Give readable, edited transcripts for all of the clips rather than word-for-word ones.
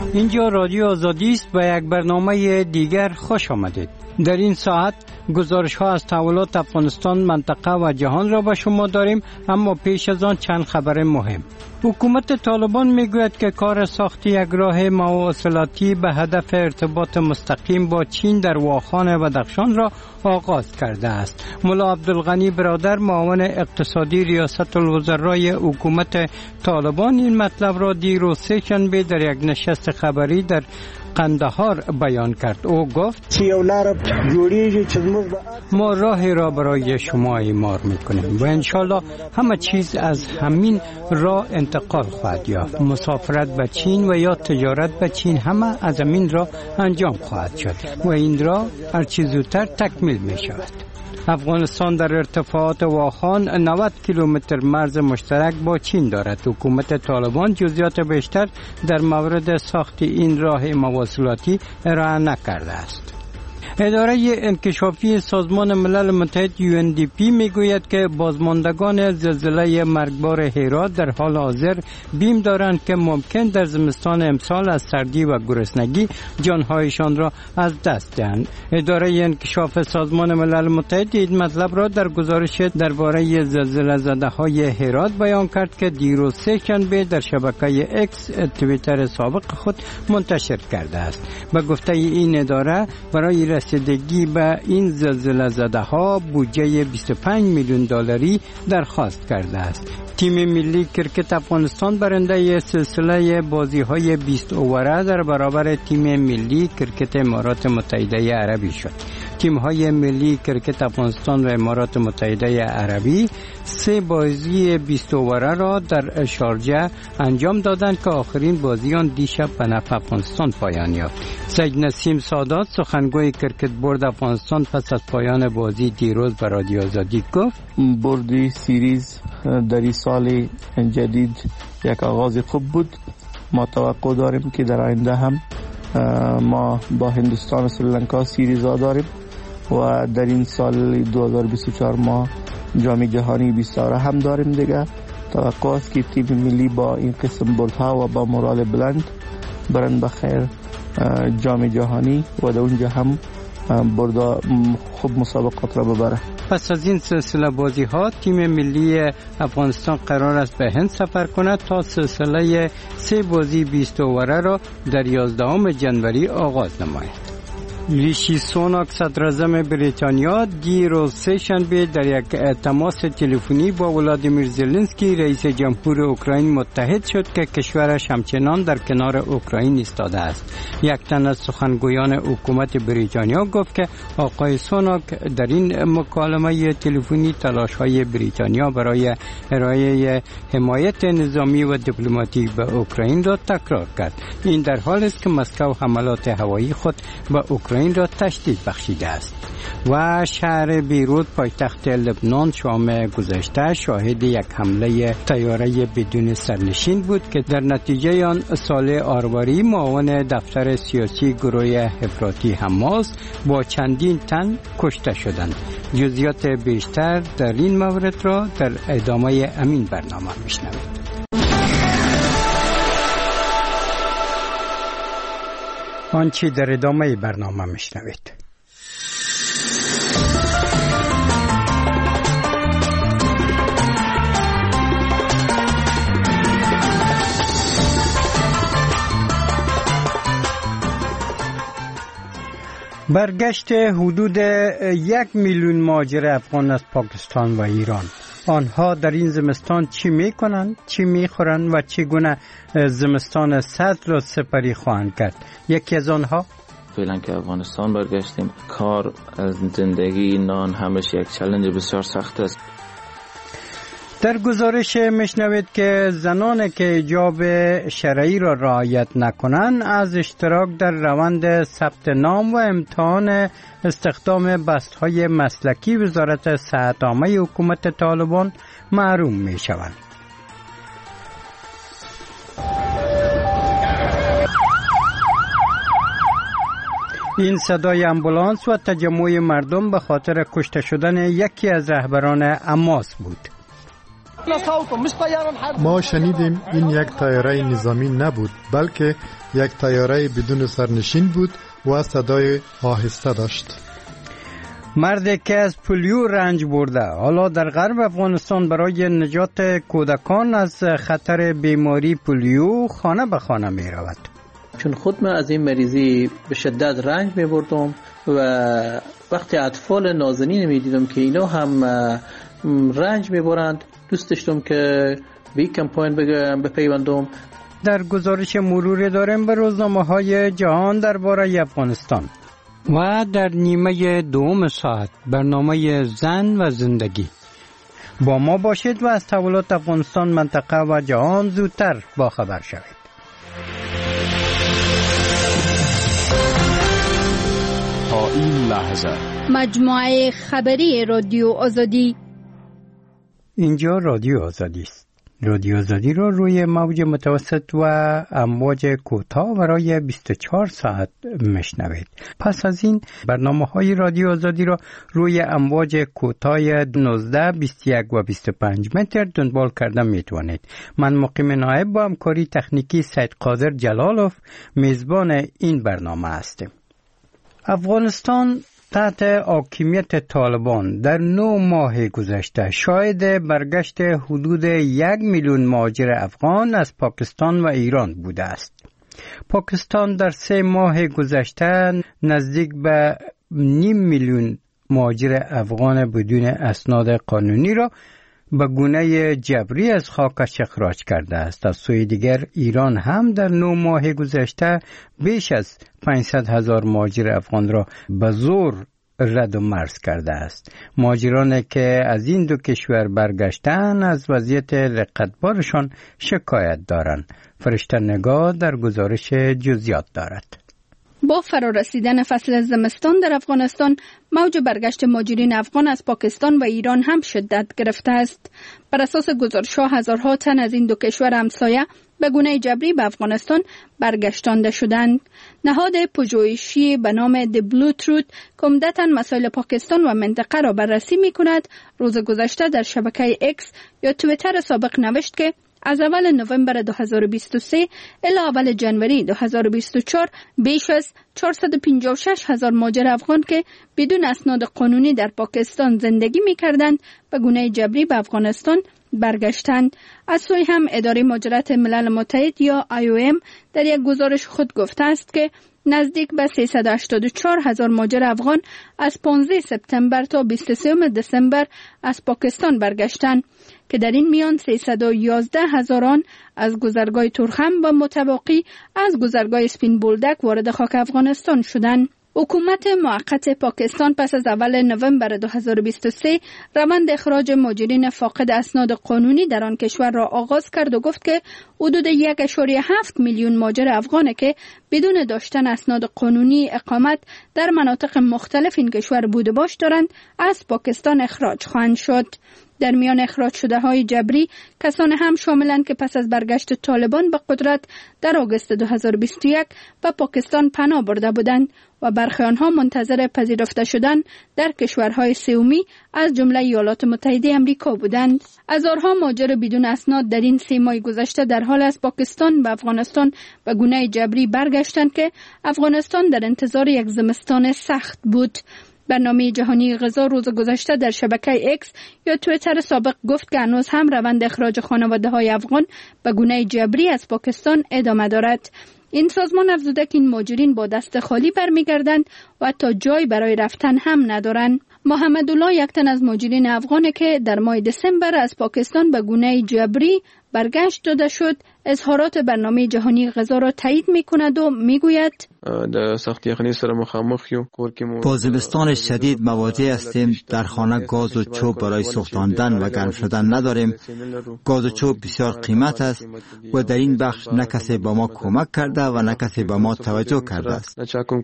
اینجا رادیو آزادی است. به یک برنامه دیگر خوش آمدید. در این ساعت گزارش ها از تحولات افغانستان، منطقه و جهان را به شما داریم، اما پیش از آن چند خبر مهم. حکومت طالبان میگوید که کار ساخت یک راه مواصلاتی به هدف ارتباط مستقیم با چین در واخان بدخشان را آغاز کرده است. ملا عبدالغنی برادر، معاون اقتصادی ریاست الوزرای حکومت طالبان، این مطلب را دیروز سه‌شنبه در یک نشست خبری در قندهار بیان کرد. او گفت ما راهی را برای شما اعمار میکنیم و انشالله همه چیز از همین راه انتقال خواهد یافت. مسافرت به چین و یا تجارت به چین همه از همین راه انجام خواهد شد و این راه هر چه زودتر تکمیل می شود. افغانستان در ارتفاعات واخان 90 کیلومتر مرز مشترک با چین دارد. حکومت طالبان جزئیات بیشتر در مورد ساخت این راه مواصلاتی ارائه نکرده است. اداره انکشافی سازمان ملل متحد UNDP میگوید که بازماندگان زلزله مرگبار هرات در حال حاضر بیم دارند که ممکن در زمستان امسال از سردی و گرسنگی جانهایشان را از دست دهند. اداره انکشاف سازمان ملل متحد این مطلب را در گزارش درباره زلزله زده های هرات بیان کرد که دیروز سه‌شنبه در شبکه اکس توییتر سابق خود منتشر کرده است. به گفته این اداره برای رسیدگی به این زلزله زده ها بودجه 25 میلیون دلاری درخواست کرده است. تیم ملی کرکت افغانستان برنده سلسله بازی های 20 اووره در برابر تیم ملی کرکت امارات متحده عربی شد. تیم های ملی کرکت افغانستان و امارات متحده عربی 3 بازی 20 اووره را در شارجه انجام دادند که آخرین بازی آن دیشب به نفع افغانستان پایان یافت. سید نسیم سادات، سخنگوی کرکت بورد افغانستان، پس از پایان بازی دیروز به رادیو آزادی گفت بردی سیریز در این سال جدید یک آغاز خوب بود. ما توقع داریم که در آینده هم ما با هندوستان و سریلانکا سیریز ها داریم و در این سال 2024 ما جام جهانی 22 هم داریم دیگه. توقع است که تیم ملی با این قسم بردها و با مورال بلند برن بخیر جام جهانی و در اونجا هم بردا خوب مسابقات را ببره. پس از این سلسله بازی ها تیم ملی افغانستان قرار است به هند سفر کند تا سلسله 3 بازی 20 اووره را در 11 جنوری آغاز نماید. ریشی سوناک، صدراعظم بریتانیا، دیروز سه‌شنبه در یک تماس تلفنی با ولادیمیر زلنسکی رئیس جمهور اوکراین متحد شد که کشورش همچنان در کنار اوکراین ایستاده است. یک تن از سخنگویان حکومت بریتانیا گفت که آقای سوناک در این مکالمه تلفنی تلاش‌های بریتانیا برای ارائه حمایت نظامی و دیپلماتیک به اوکراین را تکرار کرد. این در حالی است که مسکو حملات هوایی خود به اوکراین را تشدید بخشیده است. و شهر بیروت پایتخت لبنان شام گذشته شاهد یک حمله طیاره بدون سرنشین بود که در نتیجه آن صالح آرواری، معاون دفتر سیاسی گروه افراطی حماس، با چندین تن کشته شدند. جزئیات بیشتر در این مورد را در ادامه همین برنامه میشنوید. آنچه در ادامه برنامه میشنوید. برگشت حدود 1 میلیون مهاجر افغان از پاکستان و ایران. آنها در این زمستان چی میکنند، چی میخورند و چگونه زمستان سرد را سپری خواهند کرد؟ یکی از آنها فعلا که افغانستان برگشتیم، کار، زندگی، نان، همش یک چالش بسیار سخت است. در گزارش میشنوید که زنان که حجاب شرعی را رعایت نکنند از اشتراک در روند ثبت نام و امتحان استخدام بستهای مسلکی وزارت صحت عامه حکومت طالبان محروم می شوند. این صدای امبولانس و تجمع مردم به خاطر کشته شدن یکی از رهبران حماس بود. ما شنیدیم این یک طیاره نظامی نبود، بلکه یک طیاره بدون سرنشین بود و صدای آهسته داشت. مردی که از پولیو رنج برده حالا در غرب افغانستان برای نجات کودکان از خطر بیماری پولیو خانه به خانه می رود. چون خود من از این مریضی به شدت رنج می بردم و وقتی اطفال نازنین می دیدم که اینا هم رنج می برند، دوست داشتم که به این کمپاین بپیوندم. در گزارش مروری داریم به روزنامه های جهان درباره افغانستان و در نیمه دوم ساعت برنامه زن و زندگی. با ما باشید و از تحولات افغانستان، منطقه و جهان زودتر با خبر شوید. تا این لحظه مجموعه خبری رادیو آزادی. اینجا رادیو آزادی است. رادیو آزادی را روی موج متوسط و امواج کوتاه برای 24 ساعت میشنوید. پس از این برنامه‌های رادیو آزادی را روی امواج کوتاه 19، 21 و 25 متر دنبال کرده میتوانید. من مقیم نایب با همکاری تکنیکی سید قادر جلالوف میزبان این برنامه هستیم. افغانستان تحت حاکمیت طالبان در 9 ماه گذشته شاهد برگشت حدود 1 میلیون مهاجر افغان از پاکستان و ایران بوده است. پاکستان در 3 ماه گذشته نزدیک به 0.5 میلیون مهاجر افغان بدون اسناد قانونی را به گونه جبری از خاکش اخراج کرده است. از سوی دیگر ایران هم در 9 ماه گذشته بیش از 500,000 مهاجر افغان را به زور رد و مرز کرده است. مهاجرانی که از این دو کشور برگشتن از وضعیت رقتبارشان شکایت دارند. فرشته نگاه در گزارش جزئیات دارد. با فرارسیدن فصل زمستان در افغانستان، موج برگشت مهاجرین افغان از پاکستان و ایران هم شدت گرفته است. بر اساس گزارش‌ها هزارها تن از این دو کشور همسایه به گونه جبری به افغانستان برگشتانده شدند. نهاد پژوهشی به نام The Blue Truth که عمدتاً مسائل پاکستان و منطقه را بررسی می‌کند، روز گذشته در شبکه اکس یا توییتر سابق نوشت که از اول نوامبر 2023 الی اول جنوری 2024 بیش از 456,000 مهاجر افغان که بدون اسناد قانونی در پاکستان زندگی می‌کردند به گونه جبری به افغانستان برگشتند. از سوی هم اداره مهاجرت ملل متحد یا IOM در یک گزارش خود گفته است که نزدیک به 384,000 مهاجر افغان از 15 سپتامبر تا 23 دسامبر از پاکستان برگشتند که در این میان 311,000 آن از گذرگاه تورخم و متباقی از گذرگاه اسپین بولدک وارد خاک افغانستان شدند. حکومت موقت پاکستان پس از اول نوامبر 2023 روند اخراج مهاجرین فاقد اسناد قانونی در آن کشور را آغاز کرد و گفت که حدود 1.7 میلیون مهاجر افغان که بدون داشتن اسناد قانونی اقامت در مناطق مختلف این کشور بوده باش دارند از پاکستان اخراج خواهند شد. در میان اخراج شده های جبری کسان هم شاملند که پس از برگشت طالبان به قدرت در آگوست 2021 به پاکستان پناه برده بودند و برخی آنها منتظر پذیرفته شدن در کشورهای سومی از جمله ایالات متحده آمریکا بودند. هزارها مهاجر بدون اسناد در این 3 ماه گذشته در حال از پاکستان به افغانستان به گونه جبری برگشتند که افغانستان در انتظار یک زمستان سخت بود. برنامه جهانی غذا روز گذشته در شبکه اکس یا توییتر سابق گفت که هنوز هم روند اخراج خانواده‌های افغان به گونه جبری از پاکستان ادامه دارد. این سازمان افزوده که این مهاجرین با دست خالی برمیگردند و تا جای برای رفتن هم ندارند. محمدالله یک تن از مهاجرین افغانی که در ماه دسامبر از پاکستان به گونه جبری برگشت داده شد، اظهارات برنامه جهانی غذا را تایید می‌کند و می‌گوید با زمستان شدید مواجه هستیم. در خانه گاز و چوب برای سوختاندن و گرم شدن نداریم. گاز و چوب بسیار قیمت است و در این بخش نه کسی با ما کمک کرده و نه کسی با ما توجه کرده است.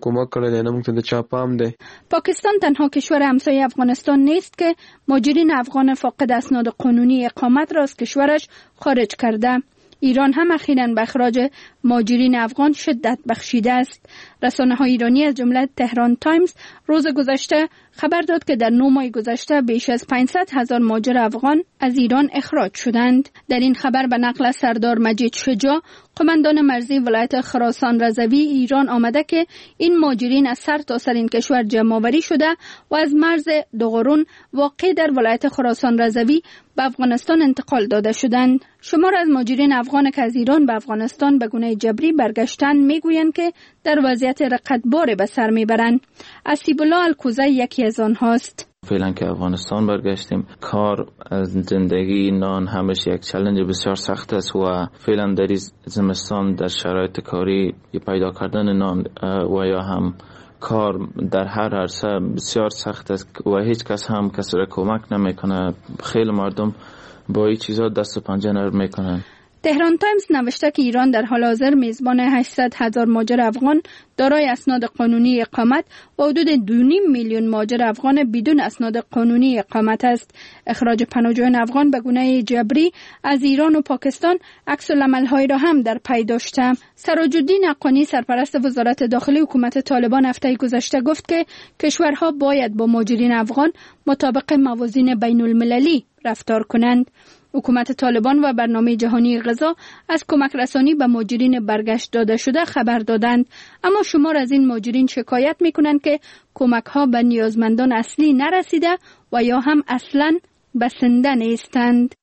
پاکستان تنها کشور همسایه افغانستان نیست که مهاجرین افغان فاقد اسناد قانونی اقامت را از کشورش خارج کرده. ایران هم اخیراً به اخراج مهاجرین افغان شدت بخشیده است. رسانه‌های ایرانی از جمله تهران تایمز روز گذشته خبر داد که در 9 ماه گذشته بیش از 500,000 مهاجر افغان از ایران اخراج شدند. در این خبر به نقل از سردار مجید شجاع، قماندان مرزی ولایت خراسان رضوی ایران آمده که این مهاجرین از سر تا سر این کشور جمع آوری شده و از مرز دوغرون واقع در ولایت خراسان رضوی به افغانستان انتقال داده شدند. شمار از مهاجرین افغان که از ایران به افغانستان به گونه جبری برگشتند میگویند که در وضعیت رقتبار به سر میبرند. اسیب الله الکوزی یکی از آنهاست. فعلا که افغانستان برگشتیم، کار از زندگی نان همش یک چالش بسیار سخت است و فعلا در زمستان در شرایط کاری پیدا کردن نان و یا هم کار در هر عرصه بسیار سخت است و هیچ کس هم کسی را کمک نمیکنه. خیلی مردم با این چیزا دست و پنجه نرم میکنن. تهران تایمز نوشته که ایران در حال حاضر میزبان 800,000 مهاجر افغان دارای اسناد قانونی اقامت و حدود 2.5 میلیون مهاجر افغان بدون اسناد قانونی اقامت است. اخراج پناهجویان افغان به گونه جبری از ایران و پاکستان عکس‌العمل‌هایی را هم در پی داشته. سراج‌الدین حقانی، سرپرست وزارت داخلی حکومت طالبان، هفته گذشته گفت که کشورها باید با مهاجرین افغان مطابق موازین بین‌المللی رفتار کنند. حکومت طالبان و برنامه جهانی غذا از کمک رسانی به مهاجرین برگشت داده شده خبر دادند، اما شمار از این مهاجرین شکایت میکنند که کمک ها به نیازمندان اصلی نرسیده و یا هم اصلاً بسنده نیستند.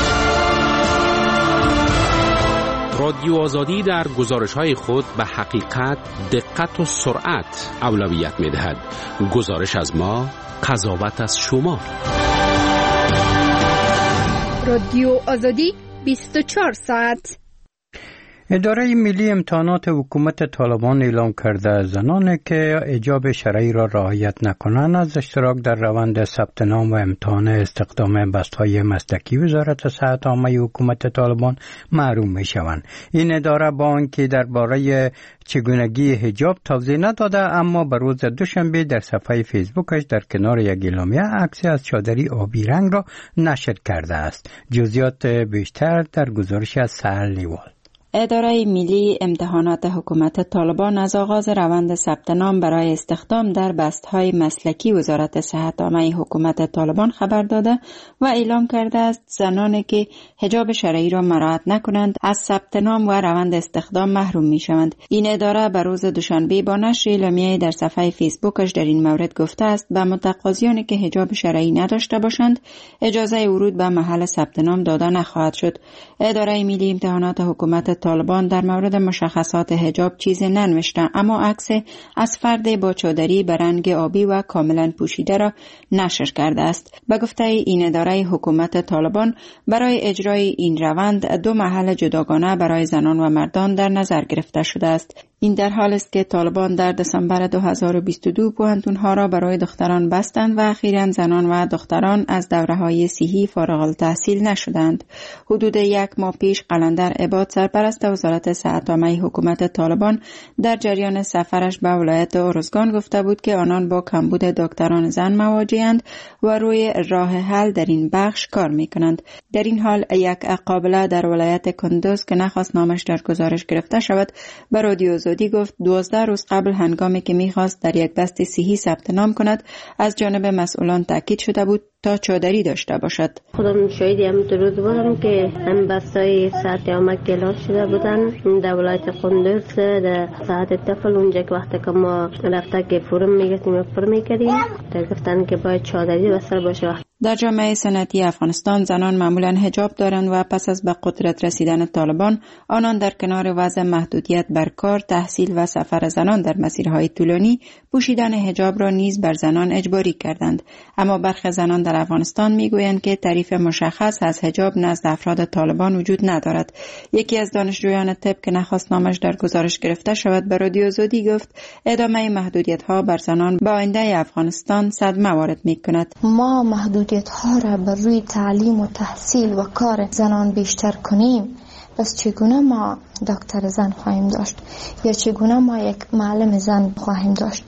رادیو آزادی در گزارش‌های خود به حقیقت، دقت و سرعت اولویت می‌دهد. گزارش از ما، قضاوت از شما. رادیو آزادی 24 ساعت. اداره ملی امتحانات حکومت طالبان اعلام کرده زنانی که حجاب شرعی را رعایت نکنند از اشتراک در روند ثبت نام و امتحان استخدام بست‌های مسلکی وزارت صحت عامه حکومت طالبان محروم می‌شوند. این اداره با آنکه درباره چگونگی حجاب توضیح نداده، اما به روز دوشنبه در صفحه فیسبوکش در کنار یک اعلامیه عکسی از چادری آبی رنگ را نشر کرده است. جزئیات بیشتر در گزارش از سهل نیوال. اداره ملی امتحانات حکومت طالبان از آغاز روند ثبت نام برای استخدام در بست‌های مسلکی وزارت صحت عامه حکومت طالبان خبر داده و اعلام کرده است زنانی که حجاب شرعی را مراعات نکنند از ثبت نام و روند استخدام محروم می‌شوند. این اداره به روز دوشنبه با نشر اعلامیه در صفحه فیسبوکش در این مورد گفته است به متقاضیانی که حجاب شرعی نداشته باشند اجازه ورود به محل ثبت نام داده نخواهد شد. اداره ملی امتحانات حکومت طالبان در مورد مشخصات حجاب چیزی ننوشته، اما عکس از فرد با چادری به رنگ آبی و کاملا پوشیده را نشر کرده است. به گفته این اداره حکومت طالبان برای اجرای این روند 2 محل جداگانه برای زنان و مردان در نظر گرفته شده است. این در حال است که طالبان در دسامبر 2022 پوهنتون‌ها را برای دختران بستند و اخیراً زنان و دختران از دوره‌های صحی فارغ التحصیل نشدند. حدود 1 ماه پیش قلندر عباد، سرپرست وزارت صحت عامه حکومت طالبان، در جریان سفرش به ولایت ارزگان گفته بود که آنان با کمبود دکتران زن مواجه‌اند و روی راه حل در این بخش کار می‌کنند. در این حال یک قابله در ولایت کندوز که نخواست نامش در گزارش گرفته شود به رادیو آزادی گفت 12 روز قبل هنگامی که می‌خواست در یک بست صحی ثبت نام کند از جانب مسئولان تاکید شده بود تا چادری داشته باشد. خودم شاهدی هم روز بودم که هم بستای صحت عامه کلاس شده بودن در ولایت قندوز در ساعت طفل، اونجا که وقتی که ما رفته که فرم میگفتیم و فرم میکردیم تا گفتن که باید چادری بستر باشه. در جامعه سنتی افغانستان زنان معمولاً حجاب دارند و پس از به قدرت رسیدن طالبان آنان در کنار وضع محدودیت بر کار، تحصیل و سفر زنان در مسیرهای طولانی پوشیدن حجاب را نیز بر زنان اجباری کردند. اما برخی زنان در افغانستان میگویند که تعریف مشخص از حجاب نزد افراد طالبان وجود ندارد. یکی از دانشجویان طب که نخواست نامش در گزارش گرفته شود به رادیو آزادی گفت ادامه محدودیت‌ها بر زنان به آینده افغانستان صدمه وارد می‌کند. ما محدودیت‌ها را بر روی تعلیم و تحصیل و کار زنان بیشتر کنیم، پس چگونه ما دکتر زن خواهیم داشت یا چگونه ما یک معلم زن خواهیم داشت؟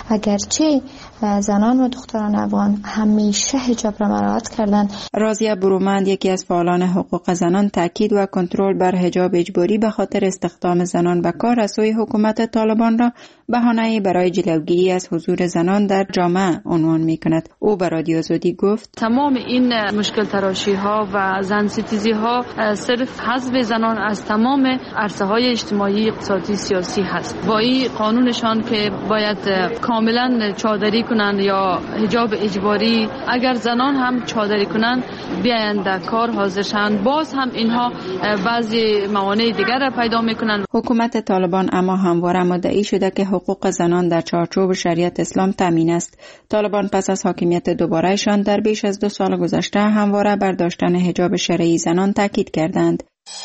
اگرچه زنان و دختران افغان همیشه حجاب را مراعات کردند. راضیه برومند، یکی از فعالان حقوق زنان، تاکید و کنترل بر حجاب اجباری به خاطر استخدام زنان به کار از سوی حکومت طالبان را بهانه‌ای برای جلوگیری از حضور زنان در جامعه عنوان می‌کند. او به رادیو آزادی گفت: تمام این مشکل تراشی‌ها و زن ستیزی‌ها صرف حذف زنان از تمام عرصه‌های اجتماعی، اقتصادی، سیاسی هست. با این قانونشان که باید کاملا چادری کنند یا حجاب اجباری، اگر زنان هم چادری کنند بیایند در کار حاضر شوند، باز هم اینها بعضی موانع دیگر را پیدا میکنند. حکومت طالبان اما همواره مدعی شده که حقوق زنان در چارچوب شریعت اسلام تامین است. طالبان پس از حاکمیت دوبارهشان در بیش از 2 سال گذشته همواره بر داشتن حجاب شرعی زنان تاکید کردند.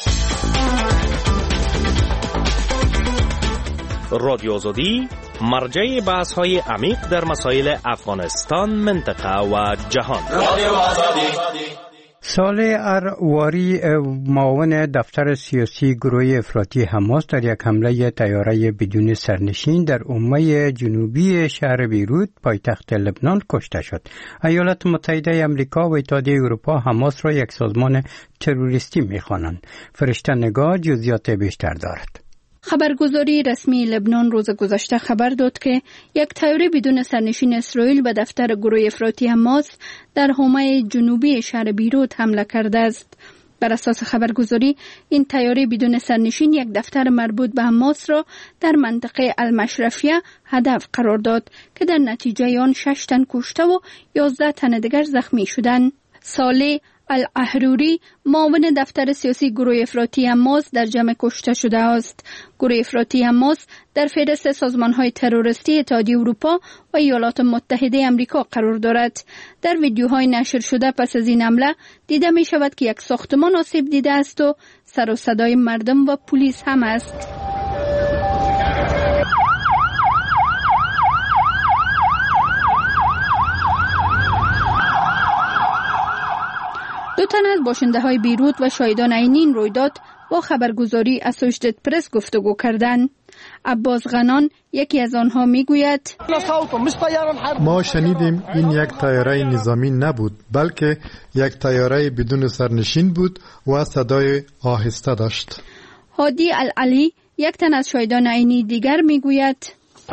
رادیو آزادی مرجع بحث‌های عمیق در مسائل افغانستان، منطقه و جهان. رادیو آزادی. صالح ارواری، معاون دفتر سیاسی گروه افراطی حماس، در یک حمله طیاره بدون سرنشین در عمه جنوبی شهر بیروت پایتخت لبنان کشته شد. ایالات متحده آمریکا و اتحادیه اروپا حماس را یک سازمان تروریستی می‌خوانند. فرشته نگاه جزئیات بیشتر دارد. خبرگزاری رسمی لبنان روز گذشته خبر داد که یک طیاره بدون سرنشین اسرائیل به دفتر گروه افراطی حماس در حومه جنوبی شهر بیروت حمله کرده است. بر اساس خبرگزاری، این طیاره بدون سرنشین یک دفتر مربوط به حماس را در منطقه المشرفیه هدف قرار داد که در نتیجه آن 6 تن کشته و 11 تن دیگر زخمی شدند. صالح الاحروری، معاون دفتر سیاسی گروه افراطی حماس، در جمع کشته شده است. گروه افراطی حماس در فهرست سازمان‌های تروریستی اتحادیه اروپا و ایالات متحده آمریکا قرار دارد. در ویدیوهای نشر شده پس از این حمله دیده می شود که یک ساختمان آسیب دیده است و سر و صدای مردم و پلیس هم است. 2 تن از باشنده های بیروت و شاهدان عینی این رویداد با خبرگزاری اسوشیتد پرس گفتگو کردند. عباس غنان، یکی از آنها، میگوید: ما شنیدیم این یک طیاره نظامی نبود، بلکه یک طیاره بدون سرنشین بود و صدای آهسته داشت. هادی العلی، یک تن از شاهدان عینی دیگر، میگوید: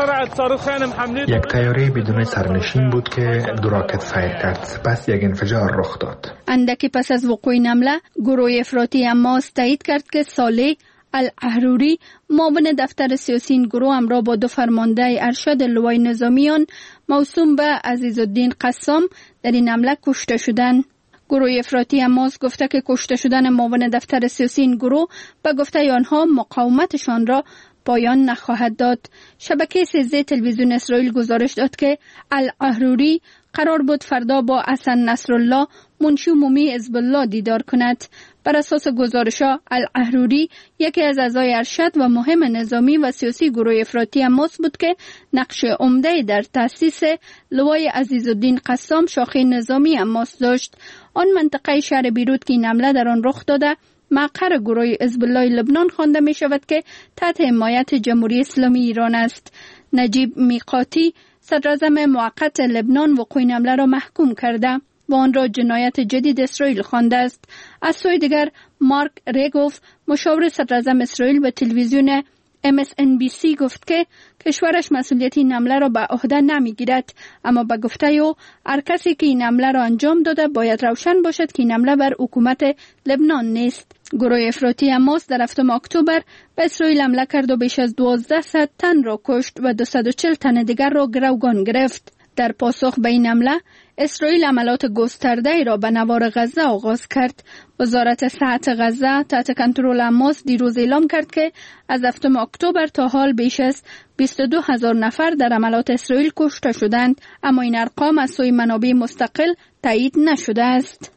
یک طیاره بدون سرنشین بود که 2 راکت فایر کرد، سپس یک انفجار رخ داد. اندکی پس از وقوع این حمله، گروه افراطی حماس تایید کرد که صالح الاحروری، معاون دفتر سیاسی این گروه، همراه با 2 فرمانده ارشد لوای نظامیان موسوم به عزیزالدین قسام در این حمله کشته شدند. گروه افراطی حماس گفته که کشته شدن معاون دفتر سیاسی این گروه به گفته آنها مقاومتشان را پایان نخواهد داد. شبکه 13 تلویزیون اسرائیل گزارش داد که الاحروری قرار بود فردا با حسن نصرالله، منشی عمومی حزب الله، دیدار کند. بر اساس گزارش‌ها، الاحروری یکی از اعضای ارشد و مهم نظامی و سیاسی گروه افراطی حماس بود که نقش عمده در تأسیس لوای عزیزالدین قسام، شاخه نظامی حماس داشت. آن منطقه شهر بیروت که این حمله در آن رخ داده مقر گروه حزب الله لبنان خوانده می شود که تحت حمایت جمهوری اسلامی ایران است. نجیب میقاتی، صدراعظم موقت لبنان، وقوع این حمله را محکوم کرده و آن را جنایت جدید اسرائیل خوانده است. از سوی دیگر، مارک ریگوف، مشاور صدراعظم اسرائیل، به تلویزیون MSNBC گفت که کشورش مسئولیت این حمله را به عهده نمیگیرد، اما به گفته او هر کسی که این حمله را انجام داده باید روشن باشد که این حمله بر حکومت لبنان نیست. گروه افراطی حماس در 7 اکتبر به اسرائیل حمله کرد و بیش از 1200 تن را کشت و 240 تن دیگر را گروگان گرفت. در پاسخ به این حمله، اسرائیل عملات گسترده را به نوار غزه آغاز کرد. وزارت صحت غزه تحت کنترل حماس دیروز اعلام کرد که از 7 اکتبر تا حال بیش از 22,000 نفر در عملات اسرائیل کشته شدند، اما این ارقام از سوی منابع مستقل تایید نشده است.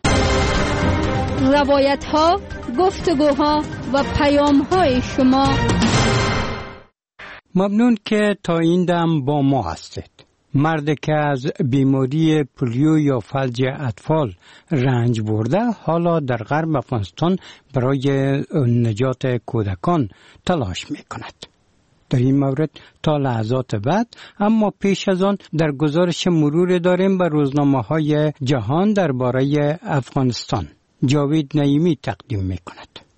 روایت‌ها، گفتگوها و پیام‌های شما. ممنون که تا این دم با ما هستید. مردی که از بیماری پولیو یا فلج اطفال رنج برده حالا در غرب افغانستان برای نجات کودکان تلاش می کند. در این مورد تا لحظات بعد، اما پیش از آن در گزارش مرور داریم به روزنامه‌های جهان درباره افغانستان. جاوید نعیمی تقدیم می کند.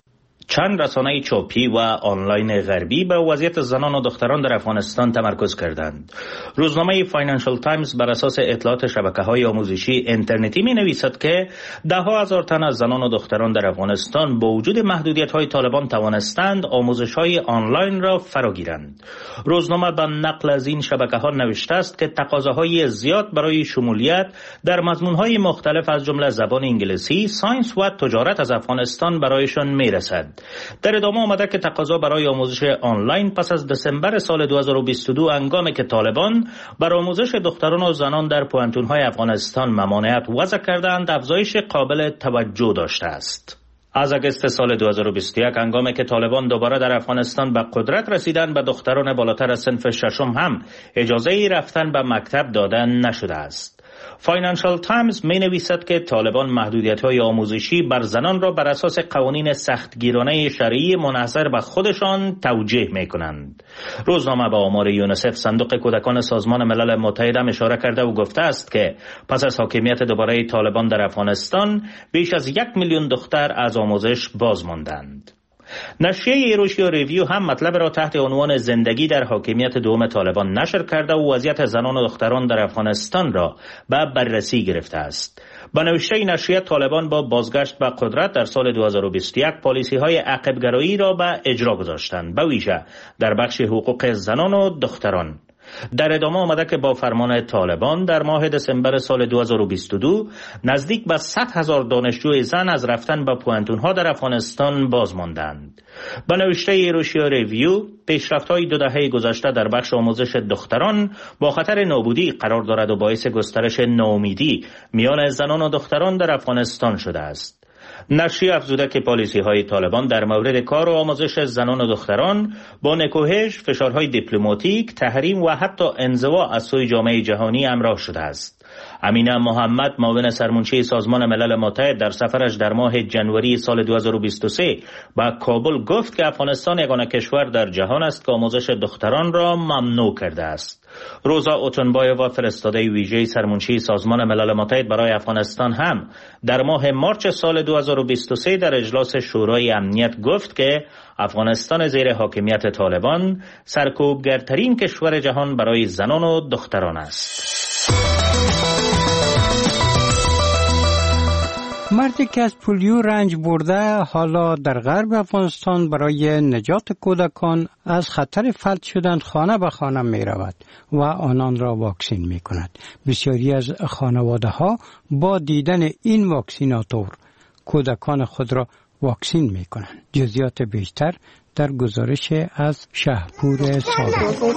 چند رسانه چاپی و آنلاین غربی به وضعیت زنان و دختران در افغانستان تمرکز کردند. روزنامه فاینانشال تایمز بر اساس اطلاعات شبکه‌های آموزشی اینترنتی می‌نویسد که ده‌ها هزار تن از زنان و دختران در افغانستان با وجود محدودیت‌های طالبان توانستند آموزش‌های آنلاین را فراگیرند. روزنامه با نقل از این شبکه‌ها نوشته است که تقاضاهای زیاد برای شمولیت در مضمون‌های مختلف از جمله زبان انگلیسی، ساینس و تجارت از افغانستان برایشان می‌رسد. در ادامه آمده که تقاضا برای آموزش آنلاین پس از دسامبر سال 2022 هنگامی که طالبان بر آموزش دختران و زنان در پوانتون‌های افغانستان ممانعت وضع کردند، افزایش قابل توجه داشته است. از اگست سال 2021 هنگامی که طالبان دوباره در افغانستان به قدرت رسیدند، به دختران بالاتر از صنف ششم هم اجازه رفتن به مکتب داده نشده است. فاینانشال تایمز می نویسد که طالبان محدودیت‌های آموزشی بر زنان را بر اساس قوانین سختگیرانه شرعی منحصر به خودشان توجیه می کنند. روزنامه با آمار یونیسف صندوق کودکان سازمان ملل متحد اشاره کرده و گفته است که پس از حاکمیت دوباره طالبان در افغانستان بیش از 1 میلیون دختر از آموزش باز ماندند. نشریه ایروشیا ریویو هم مطلب را تحت عنوان زندگی در حاکمیت دوم طالبان نشر کرده و وضعیت زنان و دختران در افغانستان را به بررسی گرفته است. با نوشته نشریه، طالبان با بازگشت به قدرت در سال 2021 پالیسی‌های عقب‌گرایی را به اجرا گذاشتند، به ویژه در بخش حقوق زنان و دختران. در ادامه آمده که با فرمان طالبان در ماه دسامبر سال 2022 نزدیک به 100,000 دانشجوی زن از رفتن به پوانتون‌ها در افغانستان باز ماندند. به نوشته ایروشیا ریویو، پیشرفت‌های 2 دهه گذشته در بخش آموزش دختران با خطر نابودی قرار دارد و باعث گسترش ناامیدی میان زنان و دختران در افغانستان شده است. نشریه افزوده که پالیسی‌های طالبان در مورد کار و آموزش زنان و دختران با نکوهش، فشارهای دیپلماتیک، تحریم و حتی انزوا از سوی جامعه جهانی همراه شده است. امینه محمد، معاون سرمنشی سازمان ملل متحد، در سفرش در ماه جنوری سال 2023 به کابل گفت که افغانستان یگانه کشور در جهان است که آموزش دختران را ممنوع کرده است. روزا اوتنبایووا، فرستاده ویژه سرمنشی سازمان ملل متحد برای افغانستان، هم در ماه مارچ سال 2023 در اجلاس شورای امنیت گفت که افغانستان زیر حاکمیت طالبان سرکوبگرترین کشور جهان برای زنان و دختران است. مردی که از پولیو رنج برده حالا در غرب افغانستان برای نجات کودکان از خطر فلج شدن خانه به خانه می رود و آنان را واکسین می کند. بسیاری از خانواده ها با دیدن این واکسیناتور کودکان خود را واکسین می کنند. جزئیات بیشتر در گزارش از شهپور صادق.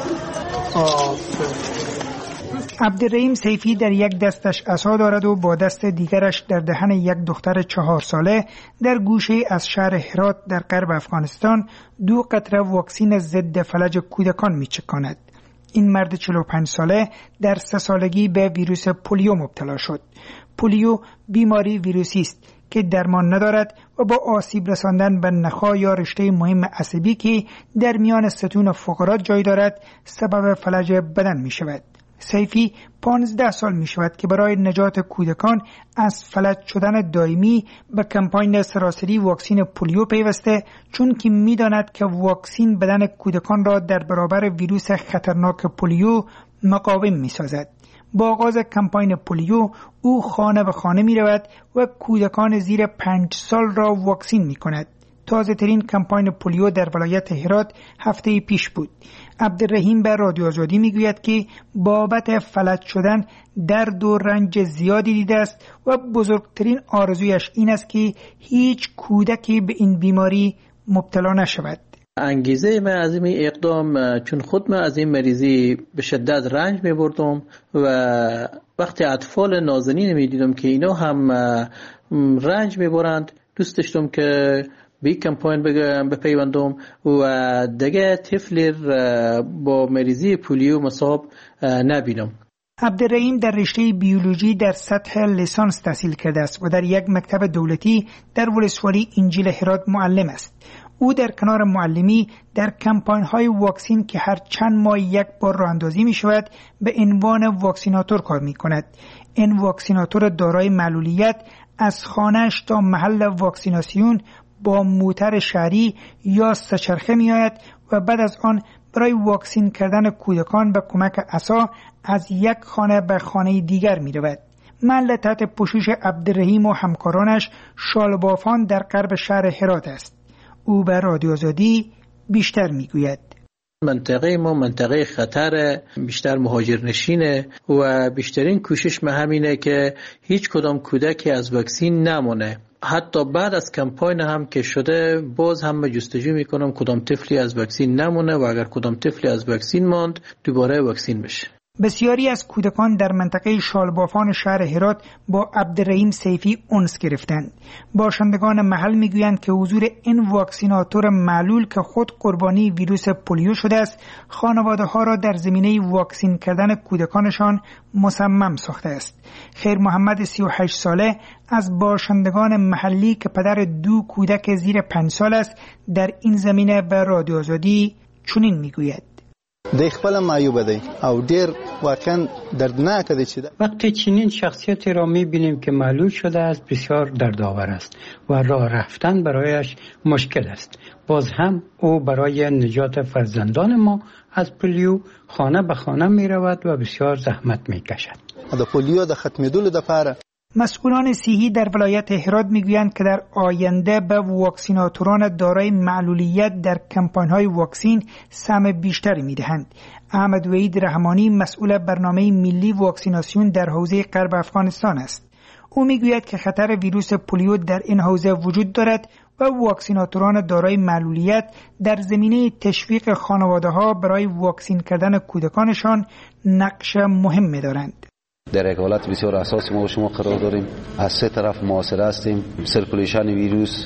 عبدالرحیم سیفی در یک دستش عصا دارد و با دست دیگرش در دهن یک دختر 4 ساله در گوشه از شهر هرات در غرب افغانستان 2 قطره واکسین ضد فلج کودکان میچکاند. این مرد 45 ساله در 3 سالگی به ویروس پولیو مبتلا شد. پولیو بیماری ویروسی است که درمان ندارد و با آسیب رساندن به نخاع یا رشته مهم عصبی که در میان ستون فقرات جای دارد سبب فلج بدن می شود. سیفی 15 سال می شود که برای نجات کودکان از فلج شدن دائمی به کمپاین سراسری واکسین پولیو پیوسته، چون که می داند که واکسین بدن کودکان را در برابر ویروس خطرناک پولیو مقاوم می سازد. با آغاز کمپاین پولیو او خانه به خانه می رود و کودکان زیر 5 سال را واکسین می کند. تازه ترین کمپاین پولیو در ولایت هرات هفته پیش بود. عبدالرحیم به رادیو آزادی می گوید که بابت فلج شدن درد و رنج زیادی دیده است و بزرگترین آرزویش این است که هیچ کودکی به این بیماری مبتلا نشود. انگیزه من از این اقدام چون خود من از این مریضی به شدت رنج می بردم و وقتی اطفال نازنین می دیدم که اینا هم رنج می برند، دوست داشتم که به کمپاین بپیوندم و دیگه طفل با مریضی پولیو مصاب نبینم. عبدالرحیم در رشته بیولوژی در سطح لیسانس تحصیل کرده است و در یک مکتب دولتی در ولسوالی انجیل هرات معلم است. او در کنار معلمی در کمپاین های واکسین که هر چند ماه یک بار راه اندازی می شود به عنوان واکسیناتور کار می کند. این واکسیناتور دارای معلولیت از خانه‌اش تا محل واکسیناسیون با موتر شهری یا سه‌چرخه میآید و بعد از آن برای واکسین کردن کودکان به کمک عصا از یک خانه به خانه دیگر می رود. محل تحت پوشش عبدالرحیم و همکارانش شالبافان در غرب شهر هرات است. او به رادیو آزادی بیشتر می گوید. منطقه ما منطقه خطر، بیشتر مهاجرنشینه و بیشترین کوشش ما همینه که هیچ کدام کودکی از واکسین نمونه. حتی بعد از کمپاین هم که شده باز هم جستجو میکنم کدام طفلی از واکسین نمونه و اگر کدام طفلی از واکسین ماند دوباره واکسین بشه. بسیاری از کودکان در منطقه شالبافان شهر هرات با عبدالرحیم سیفی انس گرفتند. باشندگان محل میگویند که حضور این واکسیناتور معلول که خود قربانی ویروس پولیو شده است، خانواده ها را در زمینه واکسین کردن کودکانشان مصمم ساخته است. خیر محمد 38 ساله از باشندگان محلی که پدر 2 کودک زیر 5 سال است در این زمینه به رادیو آزادی چنین میگوید. د خپل معیوب دی او ډیر واقعا دردناک دی چې وقتی چنین شخصیتی را می‌بینیم که معلول شده است بسیار دردآور است و راه رفتن برایش مشکل است. باز هم او برای نجات فرزندان ما از پولیو خانه به خانه می‌رود و بسیار زحمت می‌کشد. د پولیو د ختمېدلو لپاره مسئولان صحی در ولایت هرات میگویند که در آینده به واکسیناتوران دارای معلولیت در کمپاین‌های واکسین سهم بیشتری میدهند. احمد وحید رحمانی مسئول برنامه ملی واکسیناسیون در حوزه غرب افغانستان است. او میگوید که خطر ویروس پولیو در این حوزه وجود دارد و واکسیناتوران دارای معلولیت در زمینه تشویق خانواده‌ها برای واکسین کردن کودکانشان نقش مهمی دارند. در یک حالت بسیار اساسی ما و شما قرار داریم. از 3 طرف محاصره هستیم. سرکولیشن ویروس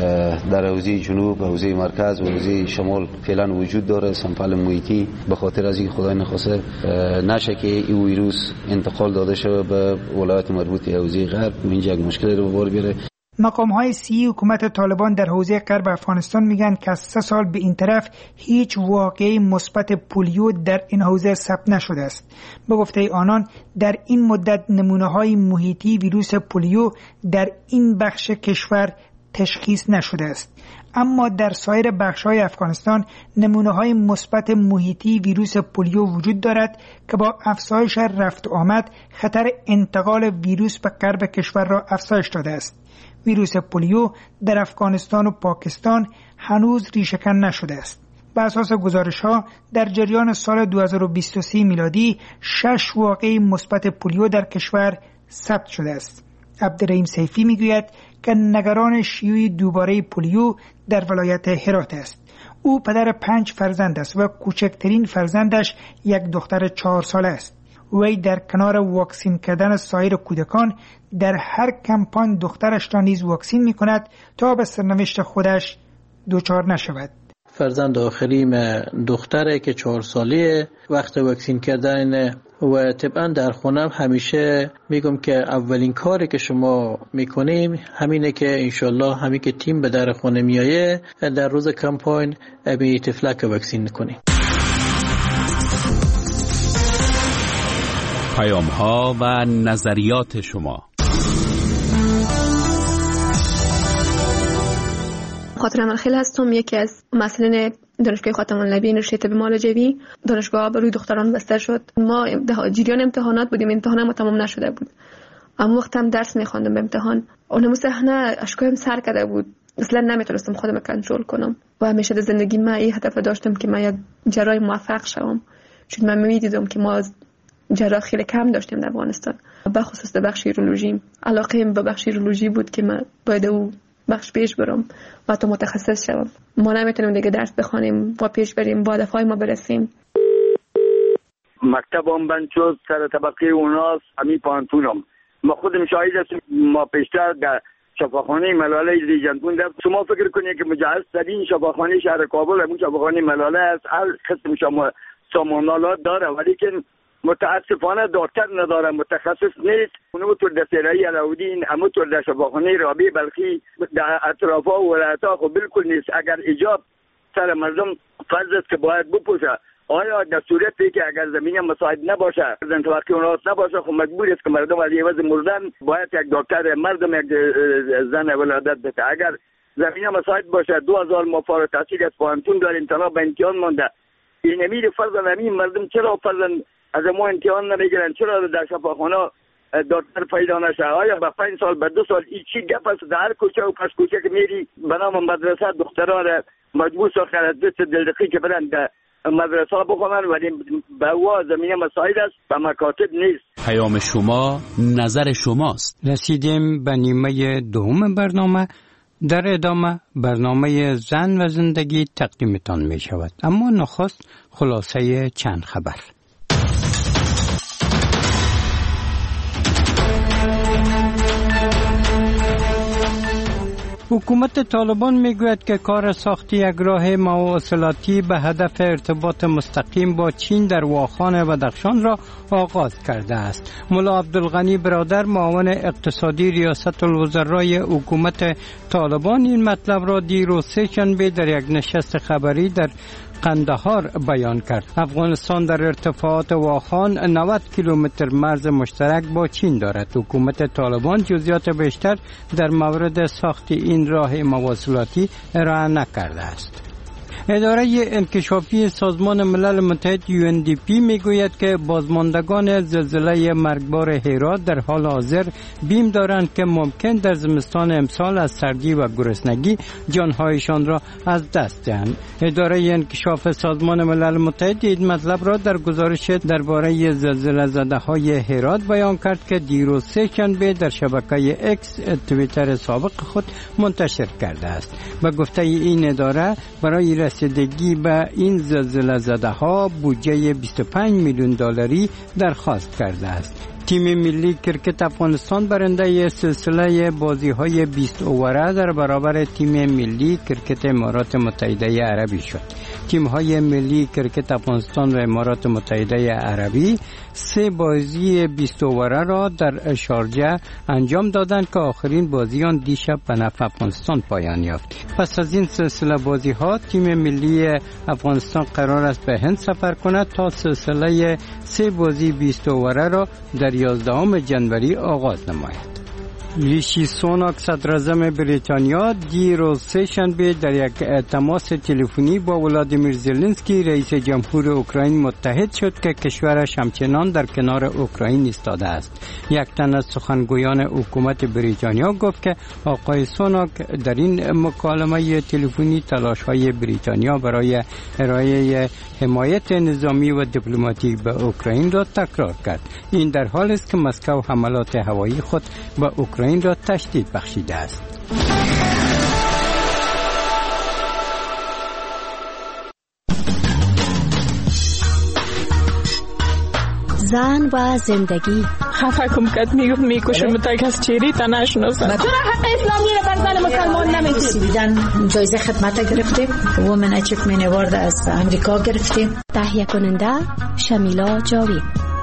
در حوزه جنوب، حوزه مرکز و حوزه شمال فعلا وجود داره. سمپل محیطی به خاطر از این خدای نخواسته نشه که این ویروس انتقال داده شده به ولایت مربوطه حوزه غرب، اینجا یک مشکل رو به بار بیاره. مقام‌های صحی حکومت طالبان در حوزه غرب افغانستان میگن که از 3 سال به این طرف هیچ واقعه مثبت پولیو در این حوزه ثبت نشده است. به گفته آنان در این مدت نمونه‌های محیطی ویروس پولیو در این بخش کشور تشخیص نشده است. اما در سایر بخش‌های افغانستان نمونه‌های مثبت محیطی ویروس پولیو وجود دارد که با افزایش رفت و آمد خطر انتقال ویروس به غرب کشور را افزایش داده است. ویروس پولیو در افغانستان و پاکستان هنوز ریشه‌کن نشده است. بر اساس گزارش‌ها در جریان سال 2023 میلادی 6 واقعه مثبت پولیو در کشور ثبت شده است. عبدالرحیم سیفی میگوید که نگران شیوع دوباره پولیو در ولایت هرات است. او پدر 5 فرزند است و کوچکترین فرزندش یک دختر 4 ساله است. وی در کنار واکسین کردن سایر کودکان در هر کمپاین دخترش را نیز واکسین می کند تا به سرنوشت خودش دچار نشود. فرزند آخریم دختره که 4 ساله وقت واکسین کردن و طبعا در خونه همیشه میگم که اولین کاری که شما میکنیم همینه که انشالله همین که تیم به در خونه میایه در روز کمپاین به طفلک واکسین کنیم. پیام‌ها و نظریات شما. خاطر عملخیل هستم، یکی از مسئولین دانشگاه خاتم النبی رشته طب معالجوی. دانشگاه بر روی دختران بسته شد. ما جریان امتحانات بودیم، امتحان ما تمام نشده بود. اما وقت هم درس می‌خواندم به امتحان. اونم صحنه اشکایم سر کرده بود. اصلا نمیتونستم خودم کنترل کنم و همیشه در زندگی من این هدف داشتم که من یک جراح موفق شوم. چون من می‌دیدم که ما جراح خیلی کم داشتیم در افغانستان، به خصوص در بخش یورولوژی. علاقه‌ام به بخش یورولوژی بود که من باید او بخش پیش برم و تا متخصص شوم. ما نمیتونیم دیگه درس بخونیم و پیش بریم، با هدفهای ما برسیم. مکتبم بند شد، سر طبقه اوناست، همین پانتونم. ما خودم شاهد هستیم. ما پیشتر در شفاخانه ملاله لیجن بودم. شما فکر کنید که مجهز ترین شفاخانه شهر کابل همون شفاخانه ملاله است. هر قسم شما سامانالات داره، ولی که متاسفانه دکتر نداره، متخصص نیست. اونطور در سرایی علاودین، همونطور در شفاخانه رابعه بلخی، در اطرافا و ولایت‌ها خب بالکل نیست. اگر ایجاب سر مردم فرض است که باید بپوشه. آیا در صورتی که اگر زمینه مساعد نباشه، زن توقع اونات نباشه، خب مجبور است که مردم از عوض مردن باید یک دکتر مردم یک زن ولادت بده. اگر زمینه مساعد باشه. 2000 ما فارغ التحصیل از پانتون داریم، تنها به امتحان مونده. این امید فرضاً همین مردم چرا فرضاً از ما امتحان نمیگیرن؟ چرا در شفاخانه دکتر پیدا نشه؟ آیا به 5 سال به 2 سال این چی گپ است؟ در هر کوچه و پس کوچه که میری به نام مدرسه دختران مجبور ساختن از دست دلدقی که برن مدرسه بخونن، ولی به هوا زمینه مساعد است، به مکاتب نیست. پیام شما، نظر شماست. رسیدیم به نیمه دوم برنامه. در ادامه برنامه زن و زندگی تقدیمتان می شود، اما نخست خلاصه چند خبر. حکومت طالبان میگوید که کار ساخت یک راه مواصلاتی به هدف ارتباط مستقیم با چین در واخان بدخشان را آغاز کرده است. ملا عبدالغنی برادر معاون اقتصادی ریاست الوزرای حکومت طالبان این مطلب را دیروز سه‌شنبه در یک نشست خبری در قندهار بیان کرد. افغانستان در ارتفاعات واخان 90 کیلومتر مرز مشترک با چین دارد. حکومت طالبان جزئیات بیشتر در مورد ساخت این راه مواصلاتی ارائه نکرده است. اداره انکشافی سازمان ملل متحد UNDP میگوید که بازماندگان زلزله مرگبار هرات در حال حاضر بیم دارند که ممکن در زمستان امسال از سردی و گرسنگی جانهایشان را از دست دهند. اداره انکشاف سازمان ملل متحد این مطلب را در گزارش درباره زلزله زده های هرات بیان کرد که دیروز سه‌شنبه در شبکه اکس توییتر سابق خود منتشر کرده است. به گفته این اداره برای رسیدگی به این زلزله زده ها بودجه 25 میلیون دلاری درخواست کرده است. تیم ملی کرکت افغانستان برنده سلسله بازی‌های 20 اووره در برابر تیم ملی کرکت امارات متحده عربی شد. تیم‌های ملی کرکت افغانستان و امارات متحده عربی 3 بازی 20 اووره را در شارجه انجام دادند که آخرین بازی آن دیشب به نفع افغانستان پایان یافت. پس از این سلسله بازی‌ها تیم ملی افغانستان قرار است به هند سفر کند تا سلسله 3 بازی 20 اووره را در 11 جنوری آغاز نماید. ریشی سوناک صدراعظم بریتانیا دیروز سه‌شنبه در یک تماس تلفنی با ولادیمیر زلنسکی رئیس جمهور اوکراین متحد شد که کشورش همچنان در کنار اوکراین ایستاده است. یک تن از سخنگویان حکومت بریتانیا گفت که آقای سوناک در این مکالمه تلفنی تلاش‌های بریتانیا برای ارائه حمایت نظامی و دیپلماتیک به اوکراین را تکرار کرد. این در حالی است که مسکو حملات هوایی خود به اوکراین را تشدید بخشیده است. زن و زندگی خفه کم کت میکشم تا کس چیری تا نشناسم. چرا حق اسلامی رو بر زن مسلمان نمیدید؟ دیدن جایزه خدمت گرفتیم، وومن اچیومنت اوارد از امریکا گرفتیم. تهیه کننده شمیلا جاوید.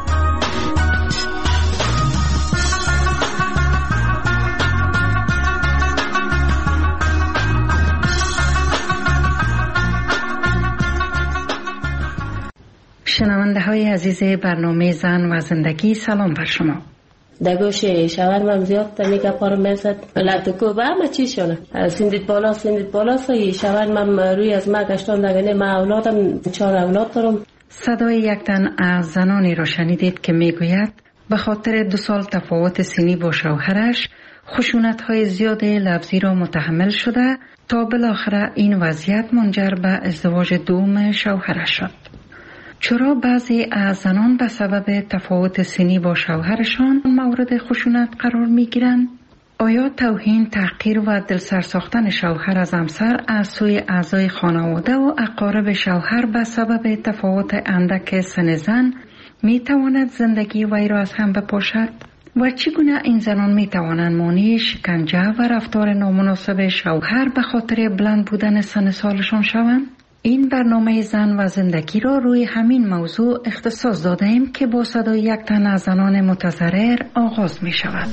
شنونده های عزیز برنامه زن و زندگی، سلام بر شما. دگوش شوهرم زیاد میگه پارم میرسد لطکو به همه چی شونه سندید بالا سایی شوهرم روی از ما گشتان دگنه ما اولادم 4 اولاد دارم. صدای یک تن از زنانی را شنیدید که میگوید به خاطر 2 سال تفاوت سنی با شوهرش خشونت های زیاد لفظی را متحمل شده تا بالاخره این وضعیت منجر به ازدواج دوم شوهرش شد. چرا بعضی از زنان به سبب تفاوت سنی با شوهرشان مورد خشونت قرار می گیرند؟ آیا توهین، تحقیر و دلسر ساختن شوهر از همسر از سوی اعضای خانواده و اقارب شوهر به سبب تفاوت اندک سن زن می تواند زندگی وی را از هم بپاشد؟ و چگونه این زنان می توانند مانع شکنجه و رفتار نامناسب شوهر به خاطر بلند بودن سن سالشان شوند؟ این برنامه زن و زندگی را روی همین موضوع اختصاص داده ایم که با صدای یک تن از زنان متضرر آغاز می شود.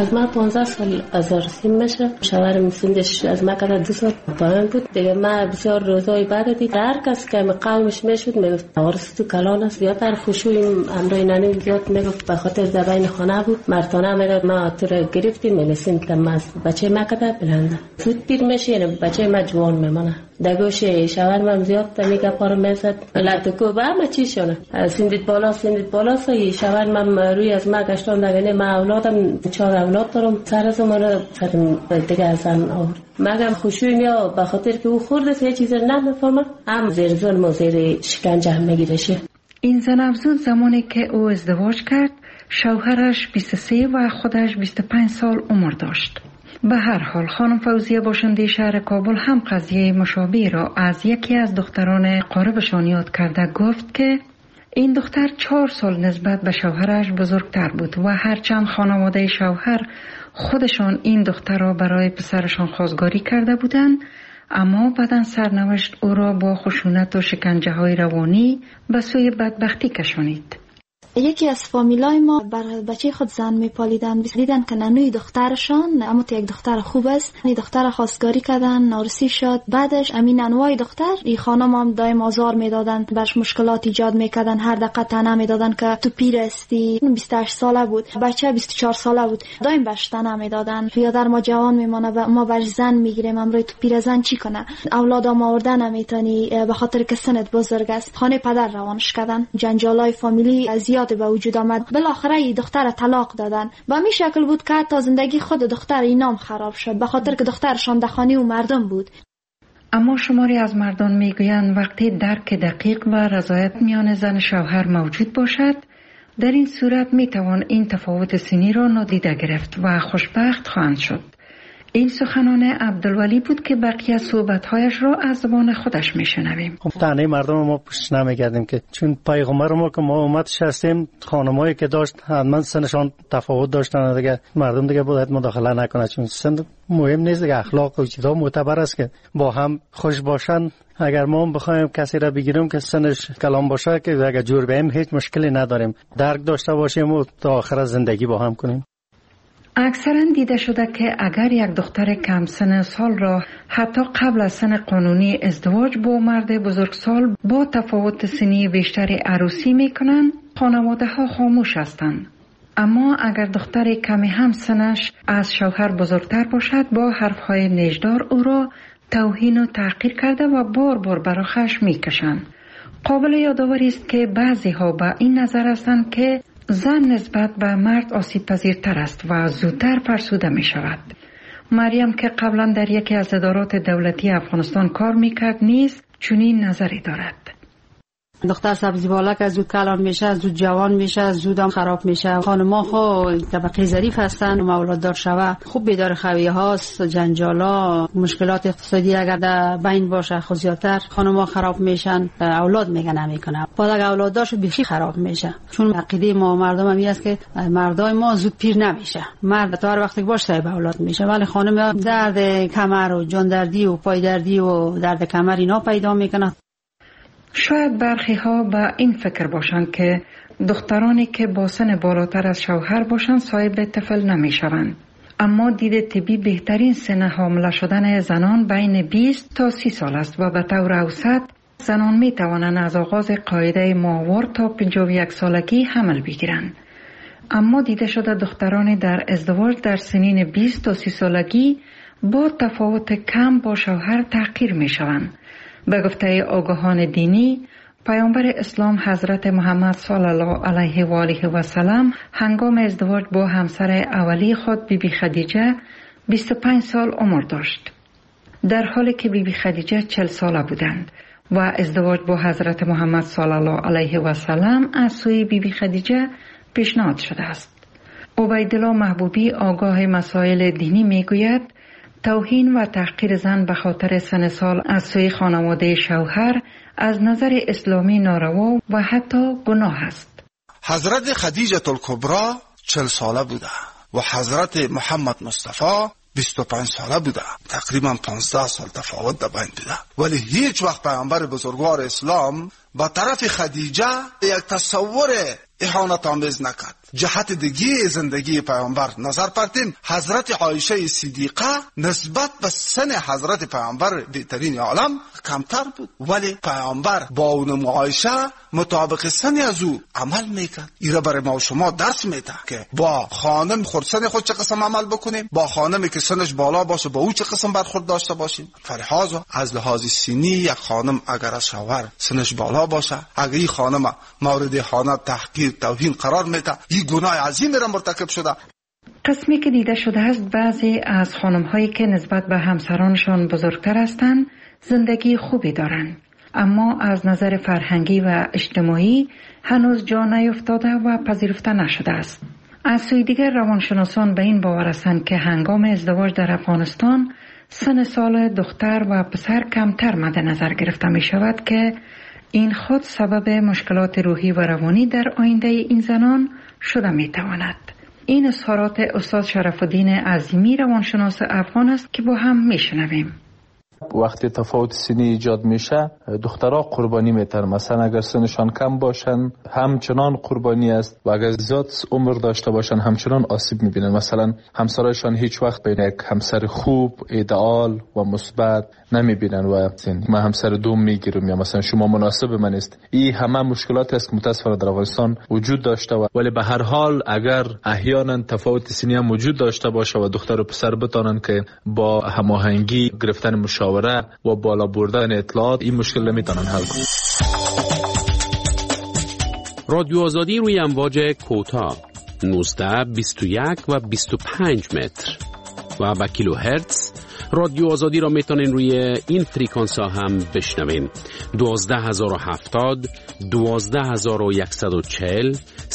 از ما 15 سال ازارسیم میشه. شوهرم سنش از ما کده 2 سال پایین بود دیگه. ما بسیار روزای بعد دید هر کس که قومش میشد میگفت وارث تو کلان است. زیادتر خشوع امرای نانی زیاد میگفت به خاطر زبان خانه بود. مرتانه میگفت ما تو رو گرفتیم میرسیم که ما بچه ما کده بلنده زود پیر میشه یعنی بچه ما جوان میمونه. دگوش شوهرم زیاد میگه پارو میزد لاتو با ما چی شونه سندید بالا سوی شوهرم روی از ما گشتم دگنه ما اولادم 4 اولاد دارم سر از من سرم دیگه ازن آورد. مگم خوشوی میا به خاطر که او خورده سه چیز نمیفهمه هم زیر ظلم و زیر شکنجه هم میگیرشه. این زن افزود زمانی که او ازدواج کرد شوهرش 23 و خودش 25 سال عمر داشت. به هر حال خانم فوزیه باشنده شهر کابل هم قضیه مشابه را از یکی از دختران قاربشان یاد کرده. گفت که این دختر 4 سال نسبت به شوهرش بزرگتر بود و هرچند خانواده شوهر خودشان این دختر را برای پسرشان خواستگاری کرده بودند، اما بعداً سرنوشت او را با خشونت و شکنجه های روانی به سوی بدبختی کشانید. یکی از فامیلای ما بر بچه خود زن میپالیدن، دیدن که ننوی دخترشان اما تو یک دختر خوب است، این دختر خواستگاری کردن، نارسی شد. بعدش امین ننوای دختر این خانم هم دایم آزار میدادن، برش مشکلات ایجاد میکردن، هر دقیقه طعنه میدادن که تو پیر استی. 28 ساله بود، بچه 24 ساله بود، دایم برش طعنه میدادن. بیادر ما جوان میمونه، ما برش زن میگیریم، امروز تو پیر زن چی کنه؟ اولادام آوردن نمیتونی به خاطر که سنت بزرگ است. خانه پدر روانش کردن، جنجالای فامیلی زیاد به وجود آمد. بالاخره این دختر طلاق دادن. با می شکل بود که تا زندگی خود دختر اینام خراب شد به خاطر که دخترشان دخانی و مردم بود. اما شماری از مردان میگویند وقتی درک دقیق و رضایت میان زن شوهر موجود باشد، در این صورت میتوان این تفاوت سنی را نادیده گرفت و خوشبخت خواهند شد. این سخنان عبدالولی بود که بقیه صحبت‌هایش را از زبان خودش میشنویم. تنه مردم ما پشت نمیگردیم که چون پیغمبر ما که ما امتش هستیم، خانمایی که داشت حتما سنشان تفاوت داشتن دیگه، مردم دیگه باید مداخله نکنه، چون سن مهم نیست دیگه. اخلاق و چیزا معتبر است که با هم خوش باشن. اگر ما بخوایم کسی را بگیریم که سنش کلام باشه که اگر جور بیم هیچ مشکلی نداریم، درک داشته باشیم و تا آخر زندگی با هم کنیم. اکثرا دیده شده که اگر یک دختر کم سن سال را حتی قبل از سن قانونی ازدواج با مرد بزرگسال با تفاوت سنی بیشتری عروسی میکنن، خانواده ها خاموش هستند. اما اگر دختر کمی هم سنش از شوهر بزرگتر باشد، با حرفهای نیشدار او را توهین و تحقیر کرده و بار بار برای خشم میکشند. قابل یادآوری است که بعضی ها به این نظر هستند که زن نسبت به مرد آسیب پذیرتر است و زودتر فرسوده می شود. مریم که قبلا در یکی از ادارات دولتی افغانستان کار میکرد نیز چنین نظری دارد. دختر سبزی بالا که زود کلان میشه، زود جوان میشه، زودم خراب میشه. خانم‌ها خو طبقه ظریف هستن، اولاد دار شوه خوب بیدار خویه هاست، جنجالا، مشکلات اقتصادی اگر در بین باشه خو زیادتر خانم‌ها خراب میشن، اولاد میگه نمیکنه. بعد اگر اولاد داشت بیخی خراب میشه. چون عقیده ما مردم هم است که مردای ما زود پیر نمیشه، مرد تا هر وقتی باشه صاحب اولاد میشه، ولی خانم درد کمر و جان دردی و پای دردی و درد کمر اینا پیدا میکنه. شاید برخی ها به این فکر باشند که دخترانی که با سن بالاتر از شوهر باشند صاحب طفل نمی شوند. اما دید طبی بهترین سن حامله شدن زنان بین 20 تا 30 سال است و به طور اوسط زنان می توانند از آغاز قاعده ماهوار تا 51 سالگی حمل بگیرند. اما دیده شده دخترانی در ازدواج در سنین 20 تا 30 سالگی با تفاوت کم با شوهر تحقیر می شوند. به گفته آگاهان دینی، پیامبر اسلام حضرت محمد صلی الله علیه و آله و سلم هنگام ازدواج با همسر اولی خود بیبی خدیجه 25 سال عمر داشت، در حالی که بیبی خدیجه 40 ساله بودند و ازدواج با حضرت محمد صلی الله علیه و سلم از سوی بیبی خدیجه پیشنهاد شده است. عبیدالله محبوبی آگاه مسائل دینی میگوید توهین و تحقیر زن به خاطر سن سال از سوی خانواده شوهر از نظر اسلامی ناروا و حتی گناه است. حضرت خدیجه الکبری 40 ساله بوده و حضرت محمد مصطفی 25 ساله بوده، تقریبا 15 سال تفاوت در بین بوده، ولی هیچ وقت پیامبر بزرگوار اسلام با طرف خدیجه یک تصور اهانت آمیز نکرد. جهت دیگه زندگی پیامبر نظر پرتیم، حضرت عایشه صدیقه نسبت به سن حضرت پیامبر بهترین عالم کمتر بود، ولی پیامبر با اون عایشه مطابق سن از او عمل میکرد. ایره برای ما و شما درس میده که با خانم خودسن خود چه قسم عمل بکنیم، با خانمی که سنش بالا باشه با او چه قسم برخورد داشته باشیم. فلحاظ از لحاظ سنی یک خانم اگر از شوهر سنش بالا باشه، اگر این خانم مورد اهانت، تحقیر، توهین قرار میده، این گناه عظیمی را مرتکب شده. قسمی که دیده شده است بعضی از خانم‌هایی که نسبت به همسرانشان بزرگتر هستند زندگی خوبی دارند، اما از نظر فرهنگی و اجتماعی هنوز جا نیفتاده و پذیرفته نشده است. از سوی دیگر روانشناسان به این باور هستند که هنگام ازدواج در افغانستان سن سال دختر و پسر کمتر مد نظر گرفته می شود که این خود سبب مشکلات روحی و روانی در آینده این زنان شده می تواند. این اظهارات استاد شرف الدین عظیمی روانشناس افغان است که با هم می شنویم. وقتی تفاوت سنی ایجاد میشه دخترها قربانی میتر، مثلا اگر سنشان کم باشن همچنان قربانی است و اگر زیاد عمر داشته باشن همچنان آسیب میبینن. مثلا همسرایشان هیچ وقت بین یک همسر خوب، ایدئال و مثبت نمیبینن و من همسر دوم میگیرم یا مثلا شما مناسب من است. این همه مشکلات است که متاسفانه در افغانستان وجود داشته ولی به هر حال اگر احیانا تفاوت سنی هم وجود داشته باشه و دختر و پسر بتانن که با هماهنگی گرفتن مشاوره و بالا بردن اطلاعات این مشکل نمیتونن حل کنن. رادیو آزادی روی امواج کوتاه 19 21 و 25 متر و با کیلوهرتز. رادیو آزادی را میتونین روی این فریکانس ها هم بشنوین: 12070 12140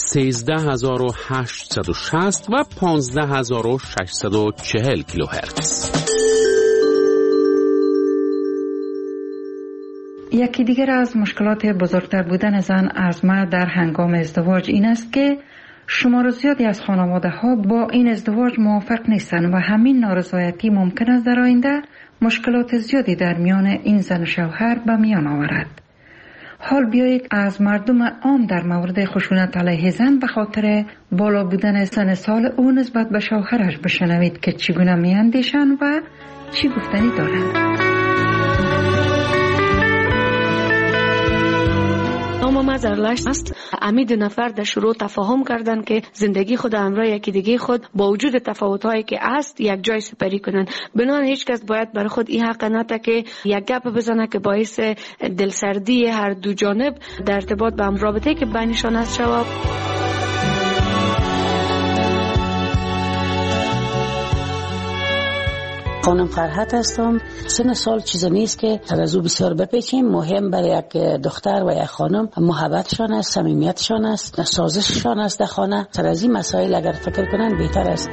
13860 و 15640 کیلوهرتز. یکی دیگر از مشکلات بزرگتر بودن زن از مرد در هنگام ازدواج این است که شمار زیادی از خانواده ها با این ازدواج موافق نیستند و همین نارضایتی ممکن است در آینده مشکلات زیادی در میان این زن و شوهر به میان آورد. حال بیایید از مردم عام در مورد خشونت علیه زن به خاطر بالا بودن سن سال او نسبت به شوهرش بشنوید که چگونه میاندیشند و چی گفتنی دارند. نام زرلشت است. امید نفر در شروع تفاهم کردند که زندگی خود همراه یکی دیگه خود با وجود تفاوت‌هایی که است یک جای سپری کنند. بنابراین هیچ کس باید برای خود این حق نده که یک گپ بزنه که باعث دلسردی هر دو جانب در ارتباط به هم رابطه که بینشان است شود. خانم فرحت هستم. سن سال چیز نیست که از او بسیار بپیچیم. مهم برای یک دختر و یک خانم محبتشان است، صمیمیتشان است، سازششان است در خانه. سر از این مسائل اگر فکر کنن بهتر است.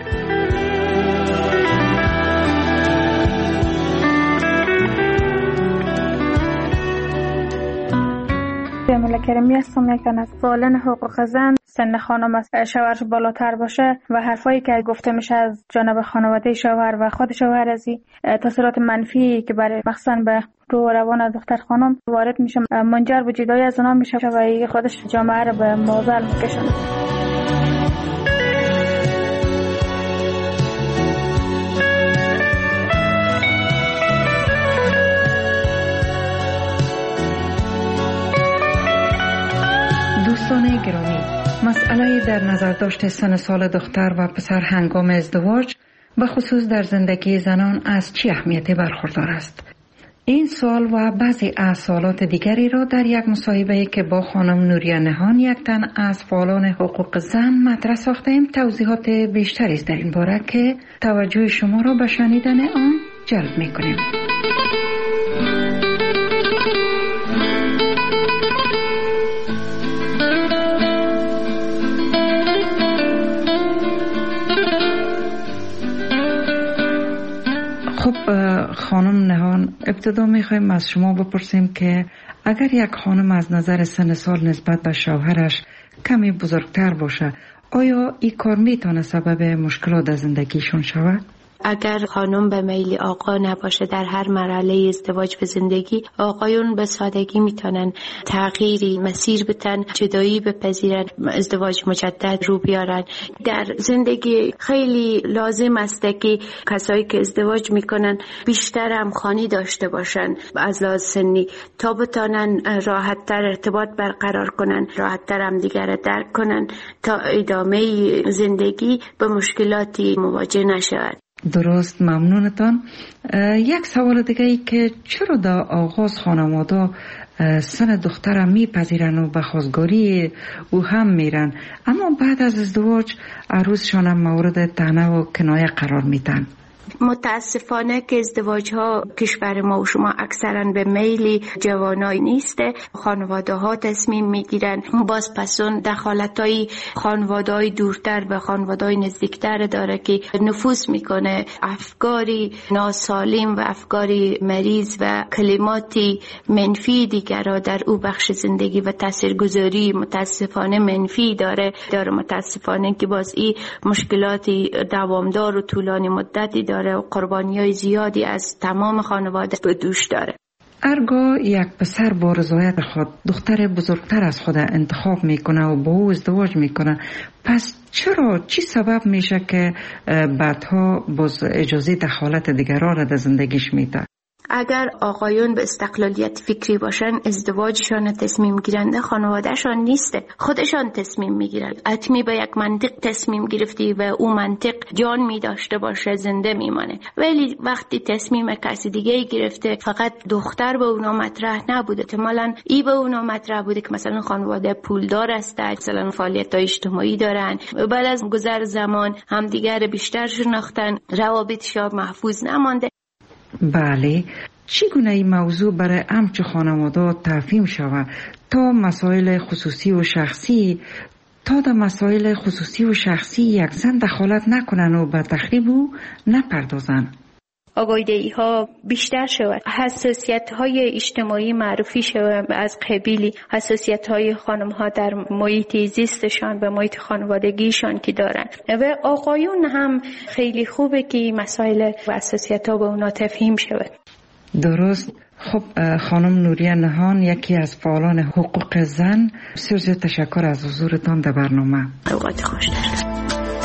جمیله کریمی هستم. یکن از فعالان حقوق زن. سن خانم از شوهرش بالاتر باشه و حرفایی که گفته میشه از جانب خانواده شوهر و خود شوهر از تاثیرات منفی که برای مخصوصا به روح و روان دختر خانم وارد میشه منجر به جدایی از اونها میشه و خودش جامعه رو به معضل میکشونه. دوستان گرامی، مسئله در نظر داشت سن سال دختر و پسر هنگام ازدواج به خصوص در زندگی زنان از چه اهمیتی برخوردار است؟ این سوال و بعضی از سوالات دیگری را در یک مصاحبه که با خانم نوریه نهان یک تن از فعالان حقوق زن مطرح ساختیم توضیحات بیشتری است در این باره که توجه شما را به شنیدن آن جلب می‌کنیم. خب خانم نهان، ابتدا میخوایم از شما بپرسیم که اگر یک خانم از نظر سن سال نسبت به شوهرش کمی بزرگتر باشه آیا این کار میتونه سبب مشکلات در زندگیشون شود؟ اگر خانم به میل آقا نباشه در هر مرحله ازدواج به زندگی، آقایون به سادگی میتونن تغییری مسیر بتن، جدایی بپذیرن، ازدواج مجدد رو بیارن. در زندگی خیلی لازم است که کسایی که ازدواج میکنن بیشتر همخوانی داشته باشن از لحاظ سنی تا بتونن راحت‌تر ارتباط برقرار کنن، راحت‌تر هم دیگر درک کنن تا ادامه زندگی به مشکلاتی مواجه نشود. درست، ممنونتان. یک سوال دیگه ای که چرا در آغاز خانواده سن دختر میپذیرن و به خواستگاری او هم میرن، اما بعد از ازدواج عروسشان هم مورد طعنه و کنایه قرار میدن؟ متاسفانه که ازدواج ها کشور ما و شما اکثرا به میل جوانای نیسته. خانواده ها تصمیم میگیرن، باز پسون دخالت های خانواده های دورتر به خانواده های نزدیکتر داره که نفوذ میکنه، افکاری ناسالم و افکاری مریض و کلماتی منفی دیگر را در او بخش زندگی و تاثیرگذاری متاسفانه منفی داره. متاسفانه که باز این مشکلاتی دوامدار و طولانی مدتی داره و قربانی‌های زیادی از تمام خانواده به دوش داره. ارگاه یک پسر با رضایت خود دختر بزرگتر از خود انتخاب میکنه و با او ازدواج میکنه، پس چرا چی سبب میشه که بعدها باز اجازه دخالت دیگران را در زندگیش میده؟ اگر آقایون به استقلالیت فکری باشن، ازدواجشان تصمیم گیرنده خانوادهشان نیسته، خودشان تصمیم میگیرن. حتمی به یک منطق تصمیم گرفتی و او منطق جان می داشته باشه زنده میمانه، ولی وقتی تصمیم کسی دیگه گرفته فقط دختر به اونا مطرح نبوده، احتمالاً ای به اونا مطرح بوده که مثلا خانواده پولدار است، مثلا فعالیت‌های اجتماعی دارن، بعد از گذر زمان همدیگر بیشتر شناختن، روابطشان محفوظ نمانده. بله، چگونه این موضوع برای همچه خانواده تفهیم شود تا مسائل خصوصی و شخصی یک زن دخالت نکنن و به تخریب او نپردازن؟ آگاهی ها بیشتر شود، حساسیت های اجتماعی معرفی شود از قبیل حساسیت های خانم ها در محیط زیستشان و محیط خانوادگیشان که دارن، و آقایون هم خیلی خوبه که مسائل و حساسیت ها به اونا تفهیم شود. درست. خب خانم نوریه نهان، یکی از فعالان حقوق زن، بسیار تشکر از حضورتان در برنامه. اوقات خوش دارد.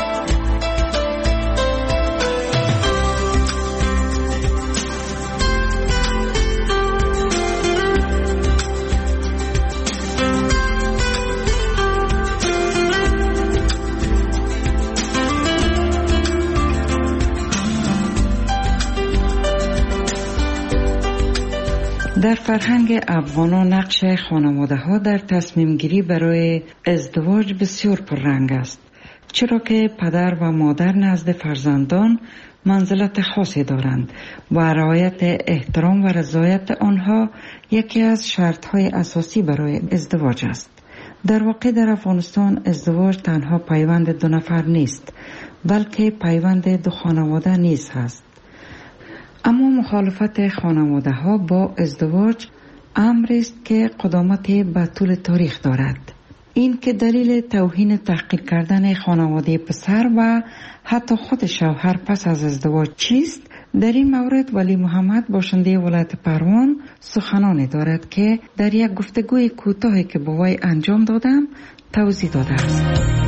در فرهنگ افغانان نقش خانواده ها در تصمیم گیری برای ازدواج بسیار پررنگ است، چرا که پدر و مادر نزد فرزندان منزلت خاصی دارند و رعایت احترام و رضایت آنها یکی از شرط های اساسی برای ازدواج است. در واقع در افغانستان ازدواج تنها پیوند دو نفر نیست، بلکه پیوند دو خانواده نیز هست. اما مخالفت خانواده ها با ازدواج امری است که قدامت به طول تاریخ دارد. این که دلیل توهین تحقیر کردن خانواده پسر و حتی خود شوهر پس از ازدواج چیست؟ در این مورد ولی محمد باشنده ولایت پروان سخنانی دارد که در یک گفتگوی کوتاهی که با وی انجام دادم توضیح داده است.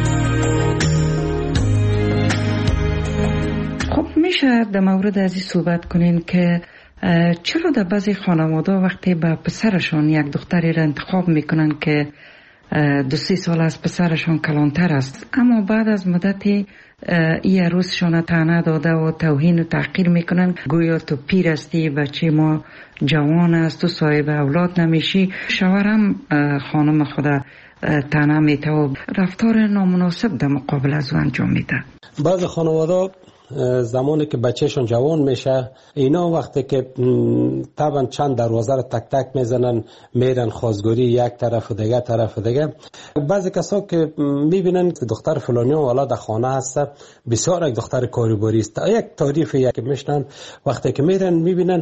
خب میشه در مورد از این صحبت کنین که چرا در بعضی خانواده وقتی به پسرشان یک دختری را انتخاب میکنن که 2-3 سال از پسرشان کلانتر است، اما بعد از مدتی این عروسشان طعنه داده و توهین و تحقیر میکنن، گویا تو پیر هستی، بچه ما جوان است، تو صاحب اولاد نمیشی. شوهرم خانم خدا طعنه میده و رفتار نامناسب در مقابل از او انجام میده. بعض خانواده زمانی که بچهشون جوان میشه، اینا وقتی که طبعا چند دروازه رو تک تک میزنن، میرن خواستگاری یک طرف و دیگه طرف و دیگه. بعضی کسا که میبینن که دختر فلانی والا در خانه هست، بسیار یک دختر کاریباری است، یک تعریف یک میشنن، وقتی که میرن میبینن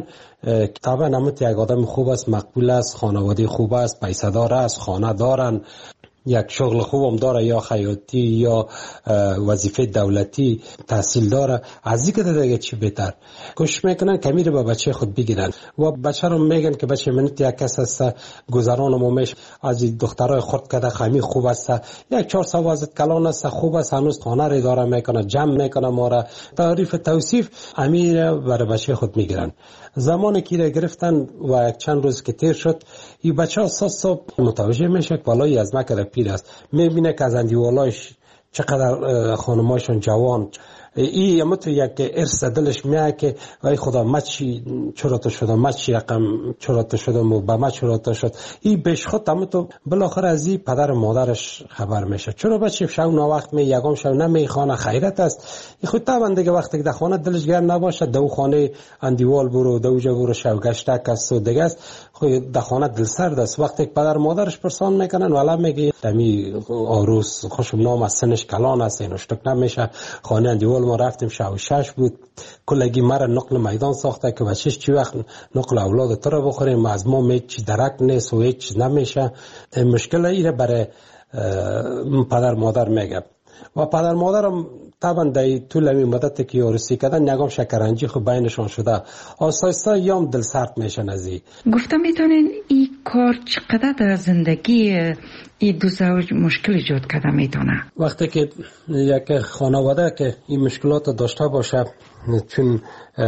طبعا همت یک آدم خوب است، مقبول است، خانواده خوب است، پیسه دار است، خانه دارن. یک شغل خوبم داره یا خیاطی یا وظیفه دولتی تحصیل داره، از این که دیگه چی بهتر کوشش میکنن کمی رو به بچه خود بگیرن و بچه رو میگن که بچه منت یک کس است گذران مومش از دخترای خرد کده خمی خوب است، یک 4 سوازت کلان است خوب است، هنوز خانه رو اداره میکنه، جمع میکنه، ما را تعریف توصیف امیر برای بچه خود میگیرن. زمانی که را گرفتن و یک چند روز که تیر شد، این بچه اساس متوجه میشه که بالای از مکر پیر است، میبینه که از اندیوالایش چقدر خانمایشون جوان، ای اما تو یک ارث دلش میاد که وای خدا ما چی چرا شدم، ما چی رقم چرا شدم و به ما چرا شد. ای بهش خود اما تو بالاخره از این پدر و مادرش خبر میشه، چرا بچه شو نا وقت می یگام شو نمیخوانه خیرت است. ای خود طبعا دیگه وقتی که در خانه دلش گرم نباشه دو خانه اندیوال برو دوجه برو شو گشتک است و دیگه است خود در خانه دل سرد است. وقتی که پدر مادرش پرسان میکنن والا میگه دمی آروس خوشم نام از سنش کلان است اینو شتک نمیشه. خانه اندیوال ما رفتیم شو 6 بود، کلگی مرا نقل میدان ساخته که بچهش چی وقت نقل اولاد تو رو بخوریم، از ما هیچ درک نیست و هیچ نمیشه. مشکل ایره برای پدر مادر میگه و پدر مادرم طبعا در طول این مدتی که عروسی کردن نگام شکرنجی خود بینشان شده، آسایسته یام دل سرد میشن از این. گفتم میتونین این کار چقدر در زندگی این دو زوج مشکل ایجاد کرده میتونه؟ وقتی که یک خانواده که این مشکلات داشته باشه، چون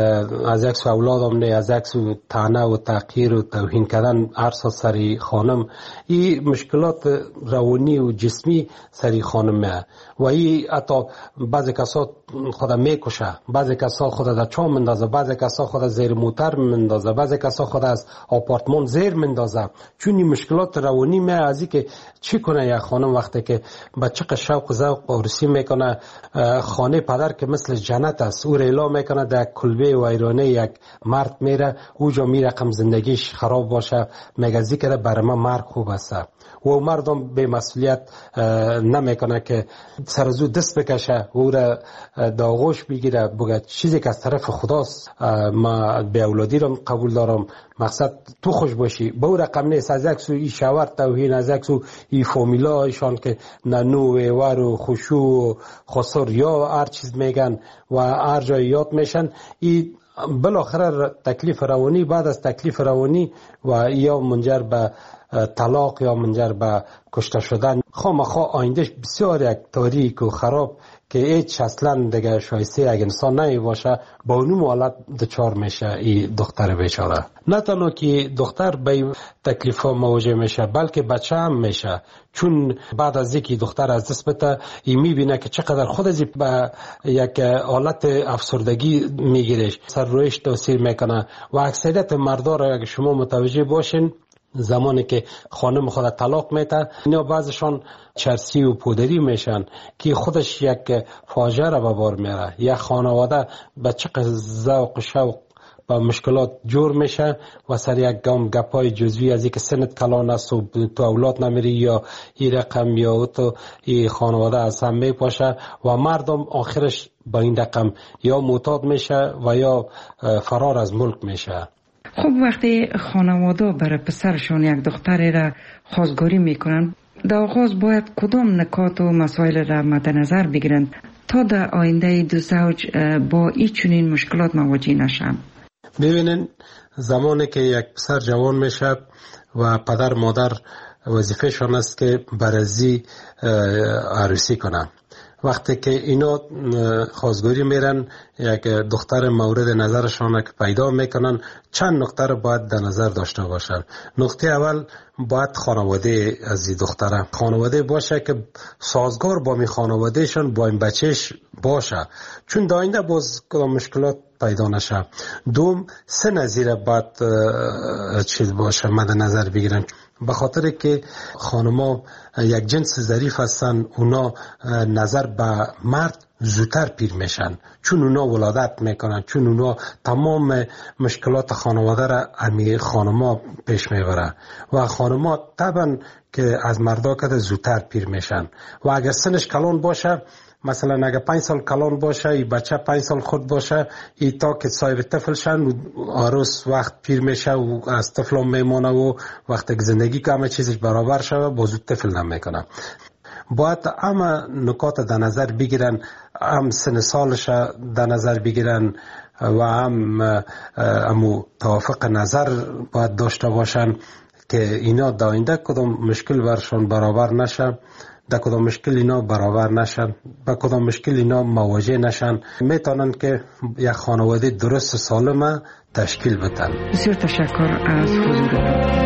از یک سو اولادم نه از یک سو طعنه و تحقیر و توهین کردن ارسا سری خانم، این مشکلات روانی و جسمی سری خانم میه و این حتی بعضی کسا خود میکشه، بعضی کسا خود در چاه مندازه، بعضی کسا خود زیر موتر مندازه، بعضی کسا خود از آپارتمان زیر مندازه، چون این مشکلات روانی میه. از این که چی کنه یک خانم وقتی که بچه شوق و ذوق عروسی میکنه، خانه پدر که مثل جنت است، او ریلا میکنه در کلبه و ایرانه یک مرد میره اوجا میره کم زندگیش خراب باشه، میگه ذکر برای من مرگ خوب است و مردم به مسئولیت نمیکنه که سرزو دست بکشه و او را داغوش بگیره بگه چیزی که از طرف خداست، ما به اولادی رو قبول دارم، مقصد تو خوش باشی. به او رقم نیست از یک سو ای شاور توهین، از یک سو ای فامیلا ایشان که ننو و ور و خوشو و خسر یا هر چیز میگن و هر جای یاد میشن. ای بالاخره تکلیف روانی، بعد از تکلیف روانی و یا منجر به طلاق یا منجر به کشته شدن، خامخواه آیندهش بسیار یک تاریک و خراب که هیچ اصلا دیگه شایسته یک انسان نمی باشه، با اونم حالت دچار میشه این دختر بیچاره. نه تنها که دختر به تکلیف ها مواجه میشه بلکه بچه هم میشه، چون بعد از اینکه دختر از دست بده این میبینه که چقدر خود از به یک حالت افسردگی میگیرش، سر رویش تاثیر میکنه و اکثریت مردا را اگه شما متوجه باشین زمانی که خانم خود طلاق میده اینا بعضشان چرسی و پودری میشن که خودش یک فاجعه را به بار میاره. یک خانواده به چقدر ذوق و شوق با مشکلات جور میشه و سر یک گام گپای جزوی از اینکه سنت کلان است و تو اولاد نمیری یا این رقم یا تو این خانواده از هم میپاشه و مردم آخرش با این رقم یا معتاد میشه و یا فرار از ملک میشه. خب وقتی خانواده برای پسرشون یک دختری را خواستگاری میکنن، در آغاز باید کدام نکات و مسائل را مد نظر بگیرند تا در آینده دو زوج با این چنین مشکلات مواجه نشن؟ ببینین زمانی که یک پسر جوان میشه و پدر مادر وظیفهشان است که برازی عروسی کنن، وقتی که اینا خواستگاری میرن یک دختر مورد نظرشان که پیدا میکنن چند نکته رو باید در نظر داشته باشن. نکته اول باید خانواده از این دختره خانواده باشه که سازگار با می خانوادهشان با این بچهش باشه، چون در آینده باز کدام مشکلات پیدا نشه. دوم سن زیر باید چیز باشه مد نظر بگیرن، به خاطر که خانما یک جنس ظریف هستن، اونا نظر به مرد زودتر پیر میشن، چون اونا ولادت میکنن، چون اونا تمام مشکلات خانواده را امی خانما پیش میبره و خانما طبعا که از مردا کده زودتر پیر میشن و اگر سنش کلان باشه مثلا اگه 5 سال کلان باشه، این بچه 5 سال خود باشه، این تا که صاحب طفل شن و عروس وقت پیر میشه و از طفل میمونه و وقتی که زندگی که همه چیزش برابر شده بازو طفل نمیکنه. باید همه نکات در نظر بگیرن، هم سن سالش در نظر بگیرن و هم توافق نظر باید داشته باشن که اینا در آینده کدام مشکل برشان برابر نشه، در کدام مشکل اینا برابر نشن، با کدام مشکل اینا مواجه نشن، میتونن که یک خانواده درست سالمه تشکیل بدن. بسیار تشکر از حضورتون.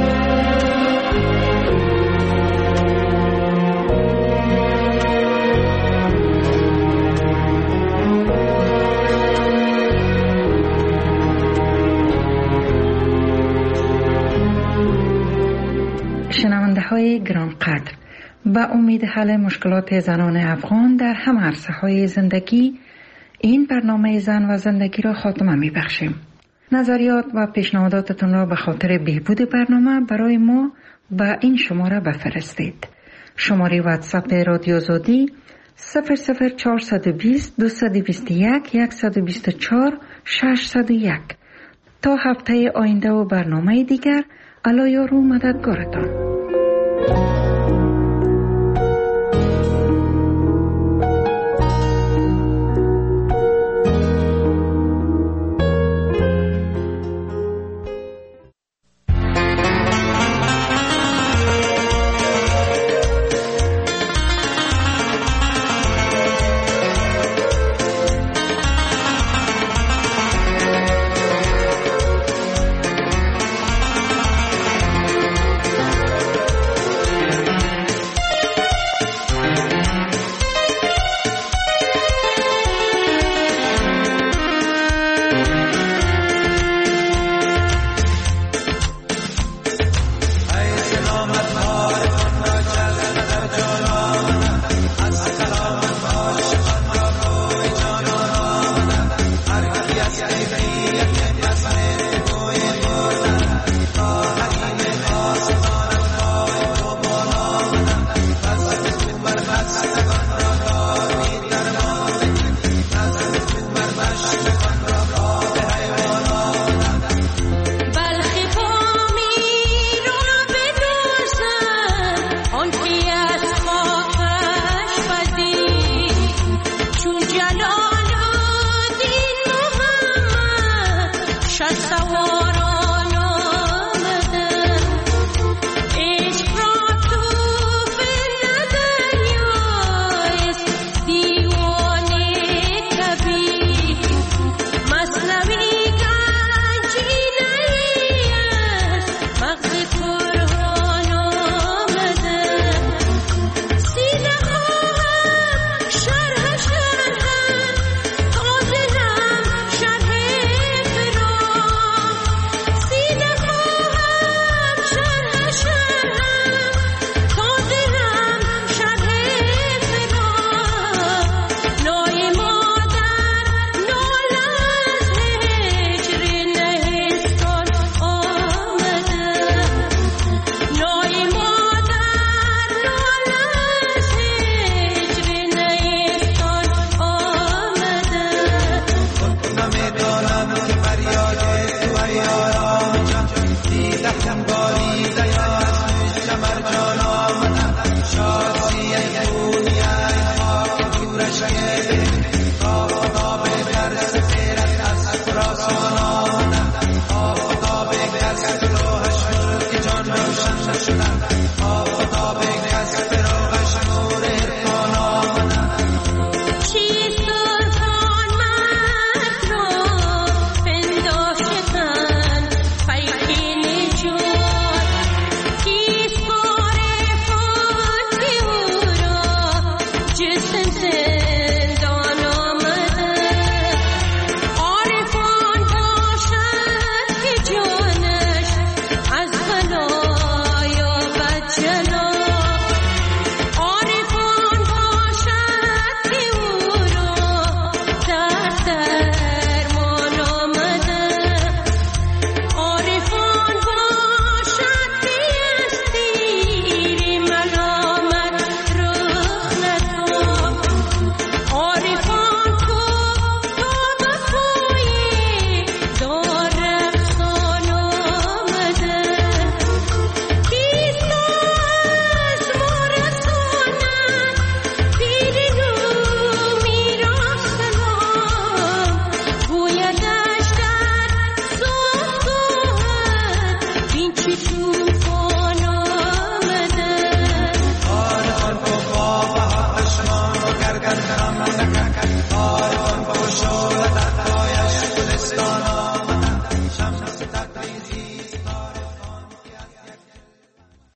شنونده های گرانقدر، با امید حل مشکلات زنان افغان در همه عرصه های زندگی، این برنامه زن و زندگی را خاتمه می بخشیم. نظریات و پیشنهاداتتون را به خاطر بهبود برنامه برای ما به این شماره بفرستید. شماره واتساپ رادیو آزادی 00420 221 124 601. تا هفته آینده و برنامه دیگر، الله یار و مددگارتان.